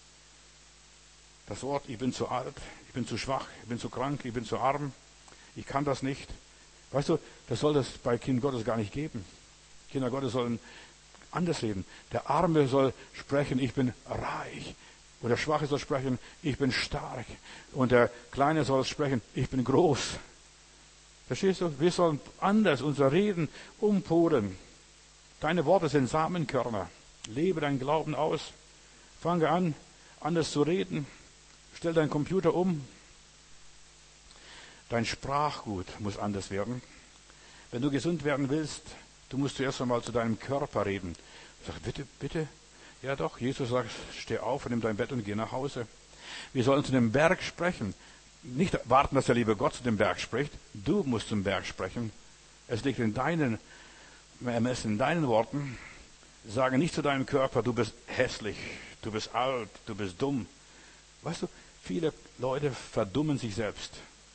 Das Wort, ich bin zu alt, ich bin zu schwach, ich bin zu krank, ich bin zu arm, ich kann das nicht. Weißt du, das soll es bei Kindern Gottes gar nicht geben. Kinder Gottes sollen anders leben. Der Arme soll sprechen, ich bin reich. Und der Schwache soll sprechen, ich bin stark. Und der Kleine soll sprechen, ich bin groß. Verstehst du? Wir sollen anders unser Reden umpolen. Deine Worte sind Samenkörner. Lebe deinen Glauben aus. Fange an, anders zu reden. Stell deinen Computer um. Dein Sprachgut muss anders werden. Wenn du gesund werden willst, du musst zuerst einmal zu deinem Körper reden. Sag, bitte, bitte. Ja doch, Jesus sagt, steh auf und nimm dein Bett und geh nach Hause. Wir sollen zu dem Berg sprechen. Nicht warten, dass der liebe Gott zu dem Berg spricht. Du musst zum Berg sprechen. Es liegt in deinen Worten. Sage nicht zu deinem Körper, du bist hässlich, du bist alt, du bist dumm. Weißt du, viele Leute verdummen sich selbst.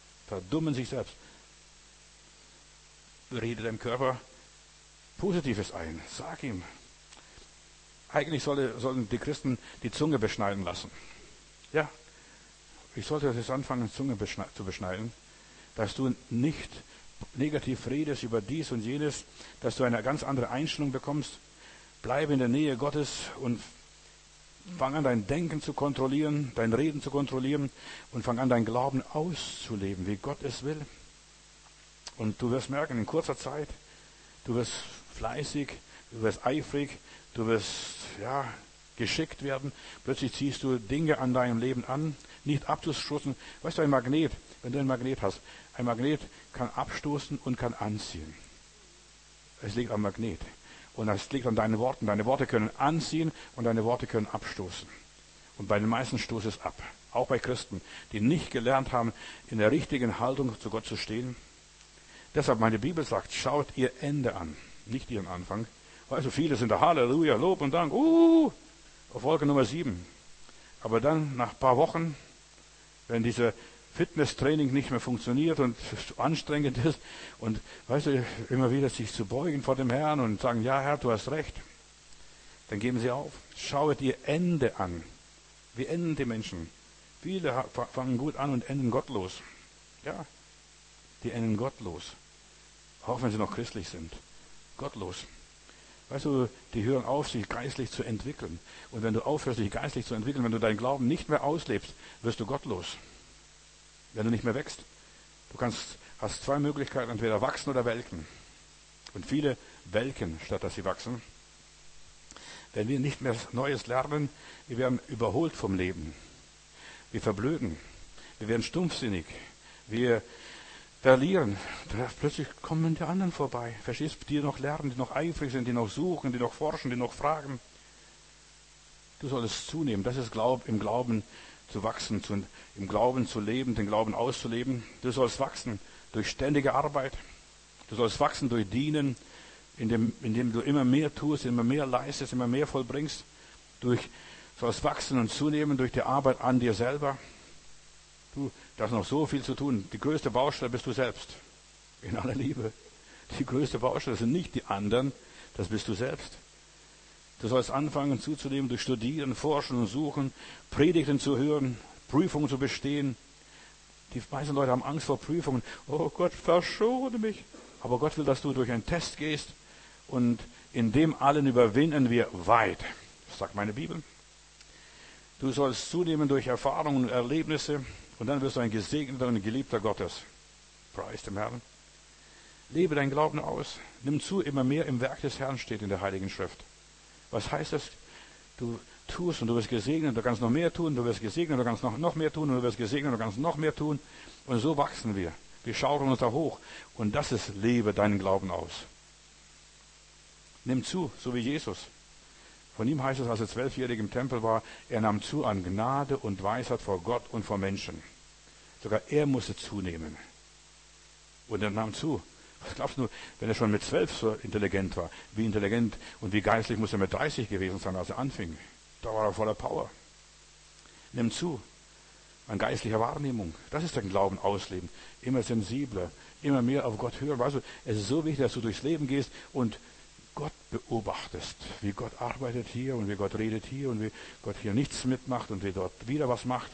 Rede deinem Körper Positives ein. Sag ihm. Eigentlich sollen die Christen die Zunge beschneiden lassen. Ja, ich sollte jetzt anfangen, Zunge zu beschneiden, dass du nicht negativ redest über dies und jenes, dass du eine ganz andere Einstellung bekommst. Bleibe in der Nähe Gottes und fang an, dein Denken zu kontrollieren, dein Reden zu kontrollieren und fang an, dein Glauben auszuleben, wie Gott es will. Und du wirst merken, in kurzer Zeit, du wirst fleißig, du wirst eifrig, du wirst, geschickt werden. Plötzlich ziehst du Dinge an deinem Leben an, nicht abzustoßen. Weißt du, ein Magnet, wenn du ein Magnet hast, ein Magnet kann abstoßen und kann anziehen. Es liegt am Magnet. Und es liegt an deinen Worten. Deine Worte können anziehen und deine Worte können abstoßen. Und bei den meisten stoßt es ab. Auch bei Christen, die nicht gelernt haben, in der richtigen Haltung zu Gott zu stehen. Deshalb, meine Bibel sagt, schaut ihr Ende an, nicht ihren Anfang. Weißt du, viele sind da, Halleluja, Lob und Dank, auf Wolke Nummer 7. Aber dann, nach ein paar Wochen, wenn diese Fitnesstraining nicht mehr funktioniert und anstrengend ist und, weißt du, immer wieder sich zu beugen vor dem Herrn und sagen, ja Herr, du hast recht, dann geben sie auf. Schaut ihr Ende an. Wie enden die Menschen? Viele fangen gut an und enden gottlos. Ja, die enden gottlos. Auch wenn sie noch christlich sind. Gottlos. Weißt du, die hören auf, sich geistlich zu entwickeln. Und wenn du aufhörst, dich geistlich zu entwickeln, wenn du deinen Glauben nicht mehr auslebst, wirst du gottlos. Wenn du nicht mehr wächst. Du hast zwei Möglichkeiten, entweder wachsen oder welken. Und viele welken, statt dass sie wachsen. Wenn wir nicht mehr Neues lernen, wir werden überholt vom Leben. Wir verblöden. Wir werden stumpfsinnig. Wir verlieren. Plötzlich kommen die anderen vorbei. Verstehst du? Die noch lernen, die noch eifrig sind, die noch suchen, die noch forschen, die noch fragen. Du solltest zunehmen. Das ist im Glauben zu wachsen, im Glauben zu leben, den Glauben auszuleben. Du sollst wachsen durch ständige Arbeit. Du sollst wachsen durch Dienen, indem du immer mehr tust, immer mehr leistest, immer mehr vollbringst. Du sollst wachsen und zunehmen durch die Arbeit an dir selber. Du hast noch so viel zu tun. Die größte Baustelle bist du selbst. In aller Liebe. Die größte Baustelle sind nicht die anderen, das bist du selbst. Du sollst anfangen zuzunehmen durch Studieren, Forschen und Suchen, Predigten zu hören, Prüfungen zu bestehen. Die meisten Leute haben Angst vor Prüfungen. Oh Gott, verschone mich. Aber Gott will, dass du durch einen Test gehst und in dem allen überwinden wir weit. Das sagt meine Bibel. Du sollst zunehmen durch Erfahrungen und Erlebnisse und dann wirst du ein gesegneter und geliebter Gottes. Preis dem Herrn. Lebe deinen Glauben aus. Nimm zu, immer mehr im Werk des Herrn steht in der Heiligen Schrift. Was heißt das? Du tust und du wirst gesegnet, du kannst noch mehr tun, du wirst gesegnet, du kannst noch mehr tun, und du wirst gesegnet, du kannst noch mehr tun. Und so wachsen wir. Wir schauen uns da hoch. Und das ist, lebe deinen Glauben aus. Nimm zu, so wie Jesus. Von ihm heißt es, als er 12-jährig im Tempel war, er nahm zu an Gnade und Weisheit vor Gott und vor Menschen. Sogar er musste zunehmen. Und er nahm zu. Was glaubst du, wenn er schon mit 12 so intelligent war? Wie intelligent und wie geistlich muss er mit 30 gewesen sein, als er anfing? Da war er voller Power. Nimm zu an geistlicher Wahrnehmung. Das ist den Glauben ausleben. Immer sensibler, immer mehr auf Gott hören. Weißt du, es ist so wichtig, dass du durchs Leben gehst und Gott beobachtest, wie Gott arbeitet hier und wie Gott redet hier und wie Gott hier nichts mitmacht und wie dort wieder was macht.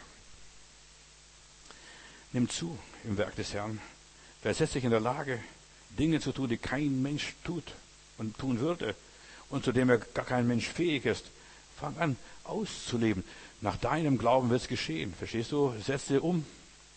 Nimm zu im Werk des Herrn. Versetz dich in der Lage, Dinge zu tun, die kein Mensch tut und tun würde und zu dem gar kein Mensch fähig ist. Fang an, auszuleben. Nach deinem Glauben wird es geschehen. Verstehst du? Setz dir um.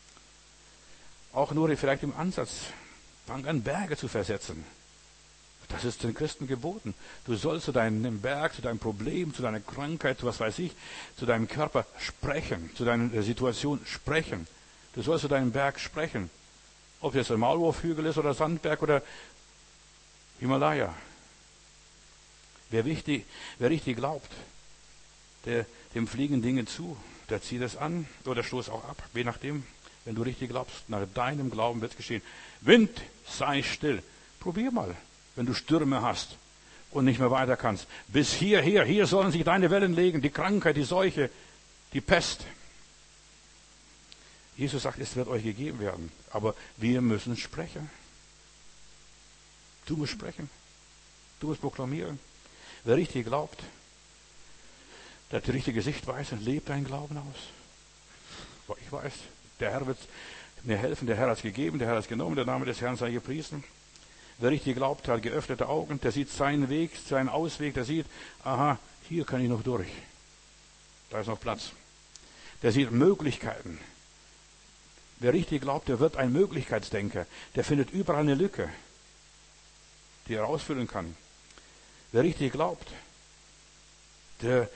Auch nur vielleicht im Ansatz. Fang an, Berge zu versetzen. Das ist den Christen geboten. Du sollst zu deinem Berg, zu deinem Problem, zu deiner Krankheit, zu was weiß ich, zu deinem Körper sprechen, zu deiner Situation sprechen. Du sollst zu deinem Berg sprechen. Ob jetzt ein Maulwurfhügel ist oder Sandberg oder Himalaya. Wer richtig glaubt, dem fliegen Dinge zu. Der zieht es an oder stoßt auch ab. Je nachdem, wenn du richtig glaubst, nach deinem Glauben wird es geschehen. Wind, sei still. Probier mal, wenn du Stürme hast und nicht mehr weiter kannst. Bis hier sollen sich deine Wellen legen. Die Krankheit, die Seuche, die Pest. Jesus sagt, es wird euch gegeben werden. Aber wir müssen sprechen. Du musst sprechen. Du musst proklamieren. Wer richtig glaubt, der hat die richtige Sichtweise, lebt deinen Glauben aus. Ich weiß, der Herr wird mir helfen, der Herr hat es gegeben, der Herr hat es genommen, der Name des Herrn sei gepriesen. Wer richtig glaubt, hat geöffnete Augen, der sieht seinen Weg, seinen Ausweg, der sieht, aha, hier kann ich noch durch. Da ist noch Platz. Der sieht Möglichkeiten. Wer richtig glaubt, der wird ein Möglichkeitsdenker. Der findet überall eine Lücke, die er ausfüllen kann. Wer richtig glaubt, der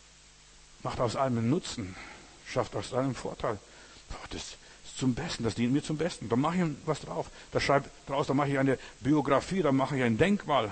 macht aus allem einen Nutzen, schafft aus allem einen Vorteil. Das ist zum Besten, das dient mir zum Besten. Da mache ich was drauf. Da schreibe draus, da mache ich eine Biografie, da mache ich ein Denkmal.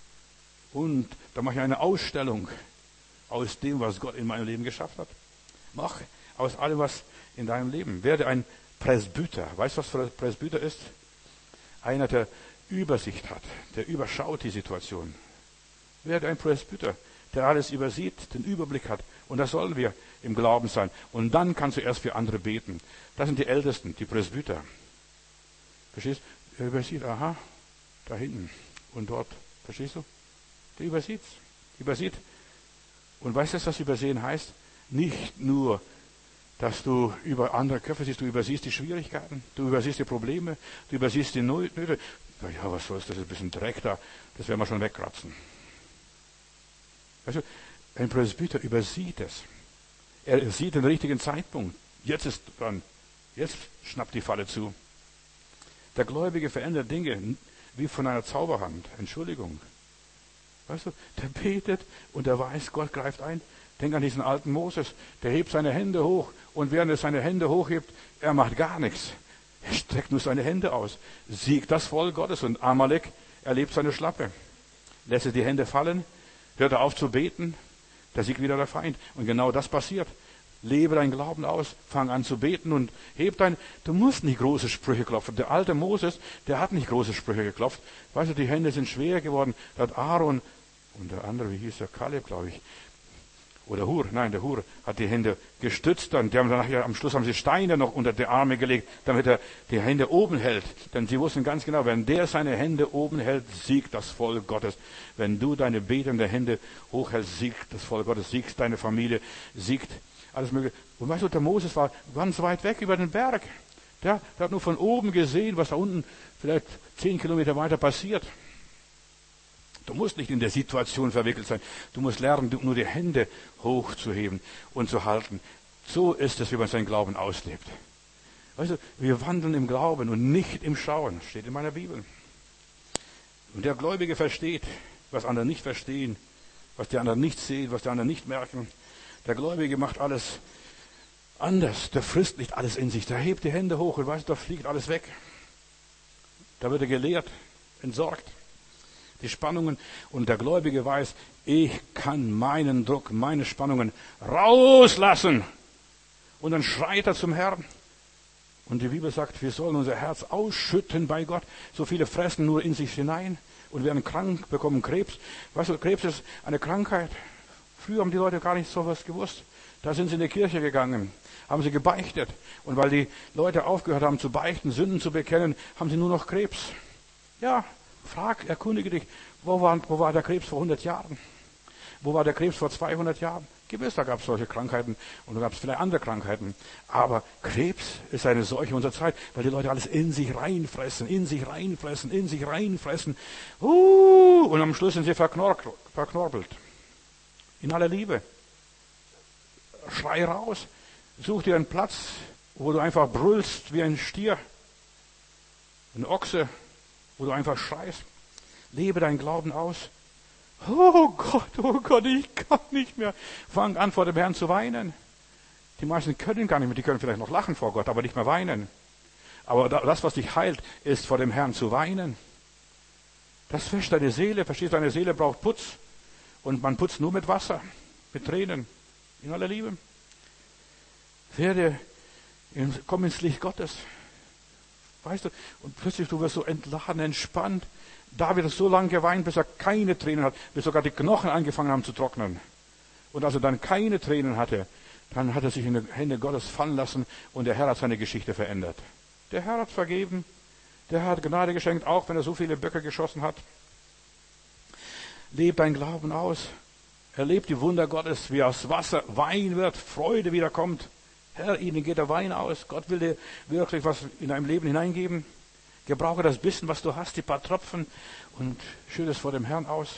Und da mache ich eine Ausstellung aus dem, was Gott in meinem Leben geschafft hat. Mach aus allem was in deinem Leben. Werde ein Presbyter. Weißt du, was für ein Presbyter ist? Einer, der Übersicht hat, der überschaut die Situation. Werde ein Presbyter, der alles übersieht, den Überblick hat. Und das sollen wir im Glauben sein. Und dann kannst du erst für andere beten. Das sind die Ältesten, die Presbyter. Verstehst du? Der übersieht, aha, da hinten und dort. Verstehst du? Der übersieht's. Übersieht. Und weißt du, was übersehen heißt? Nicht nur, dass du über andere Köpfe siehst, du übersiehst die Schwierigkeiten, du übersiehst die Probleme, du übersiehst die Nöte. Ja, was soll's, das ist ein bisschen Dreck da, das werden wir schon wegkratzen. Weißt du, ein Presbyter übersieht es. Er sieht den richtigen Zeitpunkt. Jetzt ist dran. Jetzt schnappt die Falle zu. Der Gläubige verändert Dinge wie von einer Zauberhand. Entschuldigung. Weißt du, der betet und der weiß, Gott greift ein. Denk an diesen alten Moses. Der hebt seine Hände hoch und während er seine Hände hochhebt, er macht gar nichts. Er streckt nur seine Hände aus. Siegt das Volk Gottes und Amalek erlebt seine Schlappe. Lässt er die Hände fallen, hört er auf zu beten, da siegt wieder der Feind. Und genau das passiert. Lebe deinen Glauben aus, fang an zu beten und du musst nicht große Sprüche klopfen. Der alte Moses, der hat nicht große Sprüche geklopft. Weißt du, die Hände sind schwer geworden. Da hat Aaron und der andere, wie hieß der, Kaleb, glaube ich. Oder Hur, nein, der Hur hat die Hände gestützt und die haben dann nachher, am Schluss haben sie Steine noch unter die Arme gelegt, damit er die Hände oben hält. Denn sie wussten ganz genau, wenn der seine Hände oben hält, siegt das Volk Gottes. Wenn du deine betende Hände hochhältst, siegt das Volk Gottes, siegt deine Familie, siegt alles Mögliche. Und weißt du, der Moses war ganz weit weg über den Berg. Der hat nur von oben gesehen, was da unten vielleicht 10 Kilometer weiter passiert. Du musst nicht in der Situation verwickelt sein. Du musst lernen, nur die Hände hochzuheben und zu halten. So ist es, wie man seinen Glauben auslebt. Weißt du, wir wandeln im Glauben und nicht im Schauen. Steht in meiner Bibel. Und der Gläubige versteht, was andere nicht verstehen, was die anderen nicht sehen, was die anderen nicht merken. Der Gläubige macht alles anders. Der frisst nicht alles in sich. Der hebt die Hände hoch und weißt du, da fliegt alles weg. Da wird er gelehrt, entsorgt. Die Spannungen und der Gläubige weiß, ich kann meinen Druck, meine Spannungen rauslassen. Und dann schreit er zum Herrn. Und die Bibel sagt, wir sollen unser Herz ausschütten bei Gott. So viele fressen nur in sich hinein und werden krank, bekommen Krebs. Weißt du, Krebs ist eine Krankheit. Früher haben die Leute gar nicht so was gewusst. Da sind sie in die Kirche gegangen, haben sie gebeichtet. Und weil die Leute aufgehört haben zu beichten, Sünden zu bekennen, haben sie nur noch Krebs. Ja, erkundige dich, wo war der Krebs vor 100 Jahren? Wo war der Krebs vor 200 Jahren? Gewiss, da gab es solche Krankheiten und da gab es vielleicht andere Krankheiten. Aber Krebs ist eine Seuche unserer Zeit, weil die Leute alles in sich reinfressen. Und am Schluss sind sie verknorbelt. In aller Liebe. Schrei raus. Such dir einen Platz, wo du einfach brüllst wie ein Stier, ein Ochse, wo du einfach schreist. Lebe deinen Glauben aus. Oh Gott, ich kann nicht mehr. Fang an, vor dem Herrn zu weinen. Die meisten können gar nicht mehr, die können vielleicht noch lachen vor Gott, aber nicht mehr weinen. Aber das, was dich heilt, ist vor dem Herrn zu weinen. Das wäscht deine Seele, verstehst du, deine Seele braucht Putz. Und man putzt nur mit Wasser, mit Tränen, in aller Liebe. Komm ins Licht Gottes. Weißt du, und plötzlich du wirst so entladen, entspannt. David hat so lange geweint, bis er keine Tränen hat, bis sogar die Knochen angefangen haben zu trocknen. Und als er dann keine Tränen hatte, dann hat er sich in die Hände Gottes fallen lassen und der Herr hat seine Geschichte verändert. Der Herr hat vergeben, der Herr hat Gnade geschenkt, auch wenn er so viele Böcke geschossen hat. Leb dein Glauben aus. Erleb die Wunder Gottes, wie aus Wasser Wein wird, Freude wiederkommt. Herr, ihnen geht der Wein aus. Gott will dir wirklich was in deinem Leben hineingeben. Gebrauche das bisschen, was du hast, die paar Tropfen und schütte es vor dem Herrn aus.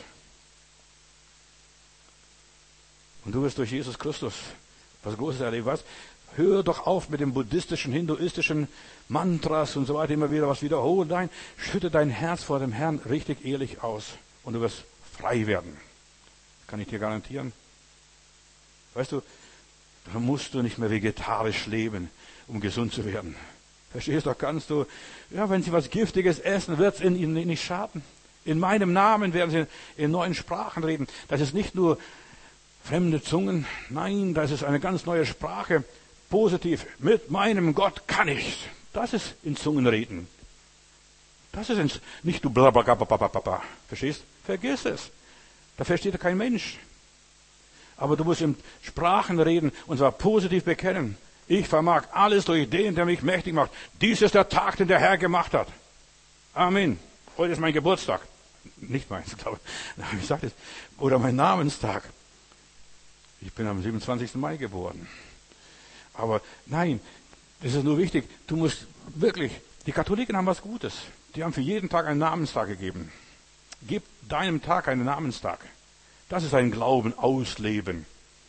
Und du wirst durch Jesus Christus was Großes erleben. Was? Hör doch auf mit dem buddhistischen, hinduistischen Mantras und so weiter, immer wieder was wiederholen. Nein, schütte dein Herz vor dem Herrn richtig ehrlich aus und du wirst frei werden. Kann ich dir garantieren. Weißt du, da musst du nicht mehr vegetarisch leben, um gesund zu werden. Verstehst du, kannst du, ja, wenn sie was Giftiges essen, wird es ihnen nicht schaden. In meinem Namen werden sie in neuen Sprachen reden. Das ist nicht nur fremde Zungen, nein, das ist eine ganz neue Sprache. Positiv, mit meinem Gott kann ich's. Das ist in Zungen reden. Das ist nicht du blablabla. Verstehst? Vergiss es. Da versteht kein Mensch. Aber du musst in Sprachen reden und zwar positiv bekennen. Ich vermag alles durch den, der mich mächtig macht. Dies ist der Tag, den der Herr gemacht hat. Amen. Heute ist mein Geburtstag. Nicht meins, glaube ich. Ich sage das. Oder mein Namenstag. Ich bin am 27. Mai geboren. Aber nein, das ist nur wichtig. Du musst wirklich, die Katholiken haben was Gutes. Die haben für jeden Tag einen Namenstag gegeben. Gib deinem Tag einen Namenstag. Das ist ein Glauben ausleben.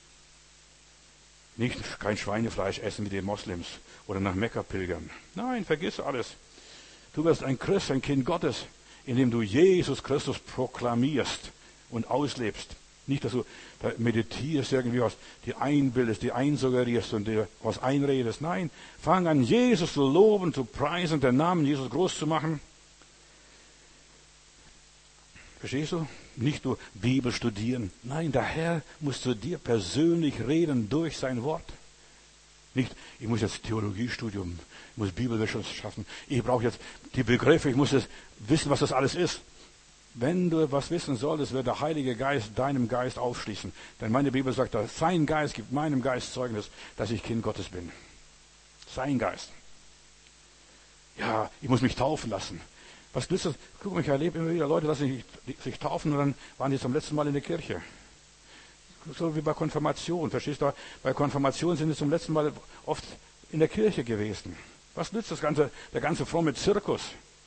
Nicht kein Schweinefleisch essen wie die Moslems oder nach Mekka pilgern. Nein, vergiss alles. Du wirst ein Christ, ein Kind Gottes, indem du Jesus Christus proklamierst und auslebst. Nicht, dass du da meditierst, irgendwie was, dir einbildest, dir einsuggerierst und dir was einredest. Nein, fang an, Jesus zu loben, zu preisen, den Namen Jesus groß zu machen. Verstehst du? Nicht nur Bibel studieren. Nein, der Herr muss zu dir persönlich reden durch sein Wort. Nicht, ich muss jetzt Theologiestudium, ich muss Bibelwissenschaften, ich brauche jetzt die Begriffe, ich muss jetzt wissen, was das alles ist. Wenn du was wissen solltest, wird der Heilige Geist deinem Geist aufschließen. Denn meine Bibel sagt, dass sein Geist gibt meinem Geist Zeugnis, dass ich Kind Gottes bin. Sein Geist. Ja, ich muss mich taufen lassen. Was nützt das? Guck mal, ich erlebe immer wieder Leute, lassen sich taufen und dann waren die zum letzten Mal in der Kirche. So wie bei Konfirmation. Verstehst du? Bei Konfirmation sind sie zum letzten Mal oft in der Kirche gewesen. Was nützt das Ganze, der ganze fromme Zirkus?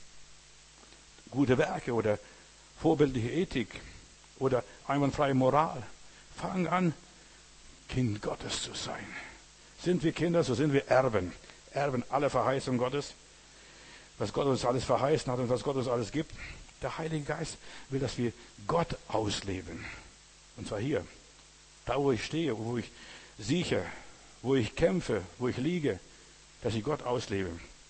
Gute Werke oder vorbildliche Ethik oder einwandfreie Moral. Fang an, Kind Gottes zu sein. Sind wir Kinder, so sind wir Erben. Erben aller Verheißung Gottes. Was Gott uns alles verheißen hat und was Gott uns alles gibt. Der Heilige Geist will, dass wir Gott ausleben. Und zwar hier. Da, wo ich stehe, wo ich sieche, wo ich kämpfe, wo ich liege, dass ich Gott auslebe.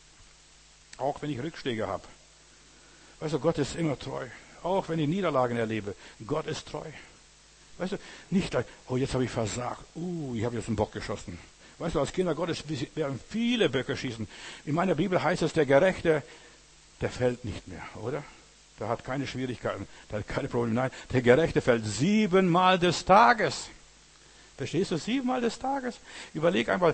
Auch wenn ich Rückschläge habe. Weißt du, Gott ist immer treu. Auch wenn ich Niederlagen erlebe. Gott ist treu. Weißt du, nicht gleich, oh, jetzt habe ich versagt. Ich habe jetzt einen Bock geschossen. Weißt du, als Kinder Gottes werden viele Böcke schießen. In meiner Bibel heißt es, der Gerechte, der fällt nicht mehr, oder? Der hat keine Schwierigkeiten, der hat keine Probleme. Nein, der Gerechte fällt 7-mal des Tages. Verstehst du? 7-mal des Tages. Überleg einmal,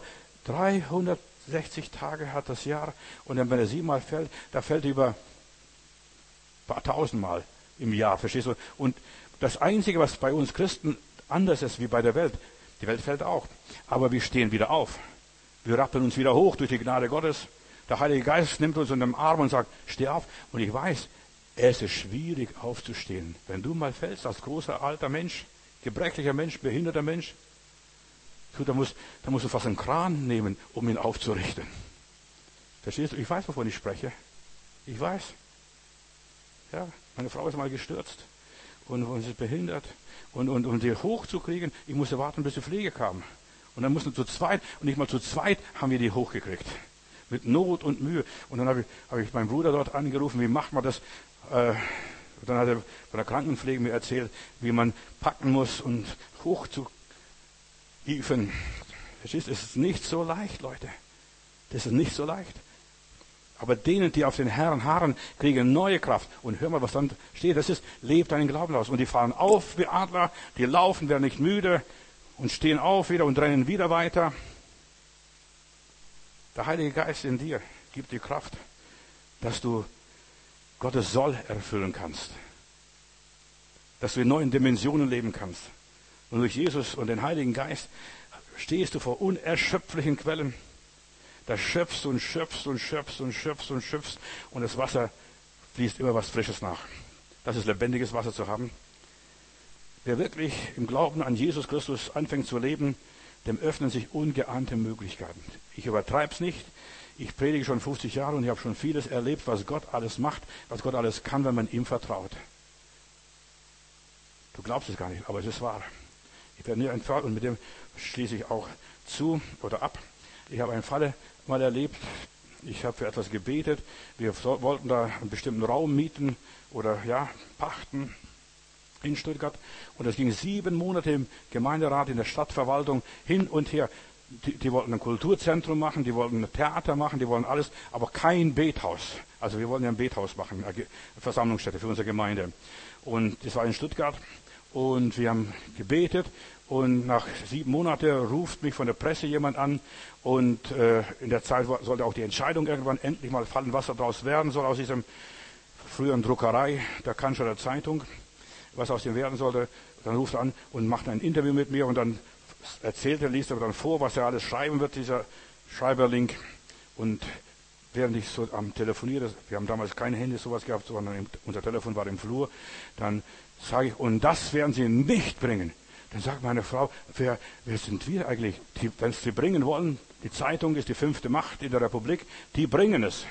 360 Tage hat das Jahr. Und dann, wenn er 7-mal fällt, da fällt er über ein paar tausendmal im Jahr. Verstehst du? Und das Einzige, was bei uns Christen anders ist wie bei der Welt, die Welt fällt auch. Aber wir stehen wieder auf. Wir rappeln uns wieder hoch durch die Gnade Gottes. Der Heilige Geist nimmt uns in den Arm und sagt, steh auf. Und ich weiß, es ist schwierig aufzustehen. Wenn du mal fällst als großer alter Mensch, gebrechlicher Mensch, behinderter Mensch, da musst du fast einen Kran nehmen, um ihn aufzurichten. Verstehst du? Ich weiß, wovon ich spreche. Ich weiß. Ja, Meine Frau ist mal gestürzt und sie ist behindert. Und sie hochzukriegen, ich musste warten, bis die Pflege kam. Und dann mussten wir zu zweit, und nicht mal zu zweit haben wir die hochgekriegt. Mit Not und Mühe. Und dann hab ich meinen Bruder dort angerufen, wie macht man das? Dann hat er von der Krankenpflege mir erzählt, wie man packen muss und hochzuhieven. Verstehst du, es ist nicht so leicht, Leute. Das ist nicht so leicht. Aber denen, die auf den Herrn harren, kriegen neue Kraft. Und hör mal, was dann steht. Das ist, lebt deinen Glauben aus. Und die fahren auf wie Adler, die laufen, werden nicht müde und stehen auf wieder und rennen wieder weiter. Der Heilige Geist in dir gibt dir Kraft, dass du Gottes Soll erfüllen kannst. Dass du in neuen Dimensionen leben kannst. Und durch Jesus und den Heiligen Geist stehst du vor unerschöpflichen Quellen. Da schöpfst und schöpfst und schöpfst und schöpfst und schöpfst und das Wasser fließt immer was Frisches nach. Das ist lebendiges Wasser zu haben. Wer wirklich im Glauben an Jesus Christus anfängt zu leben, dem öffnen sich ungeahnte Möglichkeiten. Ich übertreibe es nicht. Ich predige schon 50 Jahre und ich habe schon vieles erlebt, was Gott alles macht, was Gott alles kann, wenn man ihm vertraut. Du glaubst es gar nicht, aber es ist wahr. Ich werde nie einen Fall, und mit dem schließe ich auch zu oder ab. Ich habe einen Fall mal erlebt. Ich habe für etwas gebetet. Wir wollten da einen bestimmten Raum mieten oder pachten in Stuttgart. Und das ging 7 Monate im Gemeinderat, in der Stadtverwaltung hin und her. Die wollten ein Kulturzentrum machen, die wollten ein Theater machen, die wollten alles, aber kein Bethaus. Also wir wollten ja ein Bethaus machen, eine Versammlungsstätte für unsere Gemeinde. Und das war in Stuttgart. Und wir haben gebetet. Und nach 7 Monaten ruft mich von der Presse jemand an. Und in der Zeit sollte auch die Entscheidung irgendwann endlich mal fallen, was daraus werden soll aus diesem früheren Druckerei der Cannstatter Zeitung, was aus dem werden sollte. Dann ruft er an und macht ein Interview mit mir und dann liest er dann vor, was er alles schreiben wird, dieser Schreiberling. Und während ich so am Telefonieren, wir haben damals keine Handy sowas gehabt, sondern unser Telefon war im Flur, dann sage ich, und das werden sie nicht bringen. Dann sagt meine Frau, wer sind wir eigentlich? Wenn sie bringen wollen, die Zeitung ist die 5. Macht in der Republik, die bringen es.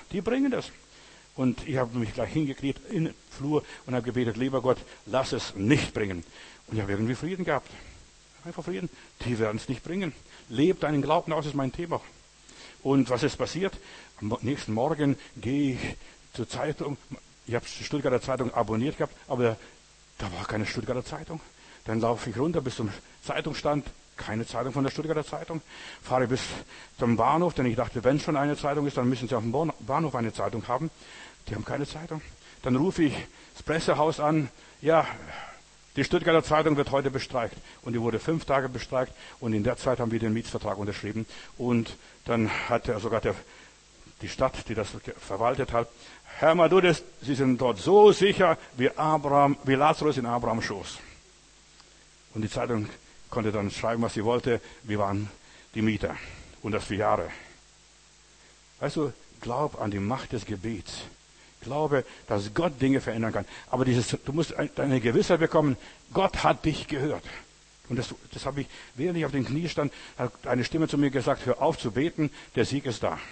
Und ich habe mich gleich hingekniet in den Flur und habe gebetet, lieber Gott, lass es nicht bringen. Und ich habe irgendwie Frieden gehabt. Einfach Frieden. Die werden es nicht bringen. Lebt deinen Glauben aus, ist mein Thema. Und was ist passiert? Am nächsten Morgen gehe ich zur Zeitung. Ich habe die Stuttgarter Zeitung abonniert gehabt, aber da war keine Stuttgarter Zeitung. Dann laufe ich runter bis zum Zeitungsstand. Keine Zeitung von der Stuttgarter Zeitung. Fahre bis zum Bahnhof, denn ich dachte, wenn schon eine Zeitung ist, dann müssen sie auf dem Bahnhof eine Zeitung haben. Die haben keine Zeitung. Dann rufe ich das Pressehaus an. Ja, die Stuttgarter Zeitung wird heute bestreikt. Und die wurde 5 Tage bestreikt. Und in der Zeit haben wir den Mietsvertrag unterschrieben. Und dann hat sogar die Stadt, die das verwaltet hat, Herr Madudes, Sie sind dort so sicher wie Lazarus in Abrahams Schoß. Und die Zeitung konnte dann schreiben, was sie wollte. Wir waren die Mieter. Und das für Jahre. Weißt du, glaub an die Macht des Gebets. Glaube, dass Gott Dinge verändern kann. Aber du musst eine Gewissheit bekommen, Gott hat dich gehört. Und das habe ich, während ich auf den Knie stand, hat eine Stimme zu mir gesagt, hör auf zu beten, der Sieg ist da.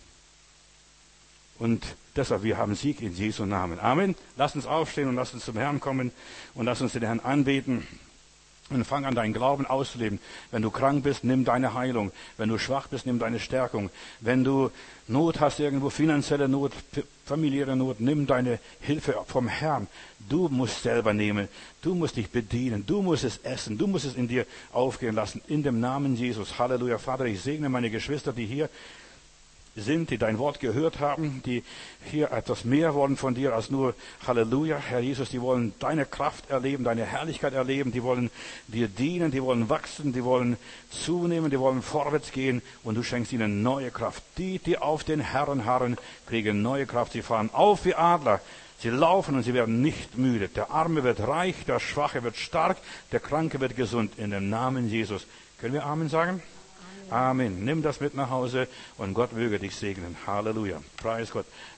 Und deshalb, wir haben Sieg in Jesu Namen. Amen. Lass uns aufstehen und lass uns zum Herrn kommen und lass uns den Herrn anbeten. Und fang an, deinen Glauben auszuleben. Wenn du krank bist, nimm deine Heilung. Wenn du schwach bist, nimm deine Stärkung. Wenn du Not hast, irgendwo finanzielle Not, familiäre Not, nimm deine Hilfe vom Herrn. Du musst selber nehmen. Du musst dich bedienen. Du musst es essen. Du musst es in dir aufgehen lassen. In dem Namen Jesus. Halleluja. Vater, ich segne meine Geschwister, die hier sind, die dein Wort gehört haben, die hier etwas mehr wollen von dir als nur Halleluja, Herr Jesus, die wollen deine Kraft erleben, deine Herrlichkeit erleben, die wollen dir dienen, die wollen wachsen, die wollen zunehmen, die wollen vorwärts gehen und du schenkst ihnen neue Kraft. Die auf den Herrn harren, kriegen neue Kraft. Sie fahren auf wie Adler, sie laufen und sie werden nicht müde. Der Arme wird reich, der Schwache wird stark, der Kranke wird gesund. In dem Namen Jesus. Können wir Amen sagen? Amen. Nimm das mit nach Hause und Gott möge dich segnen. Halleluja. Preis Gott.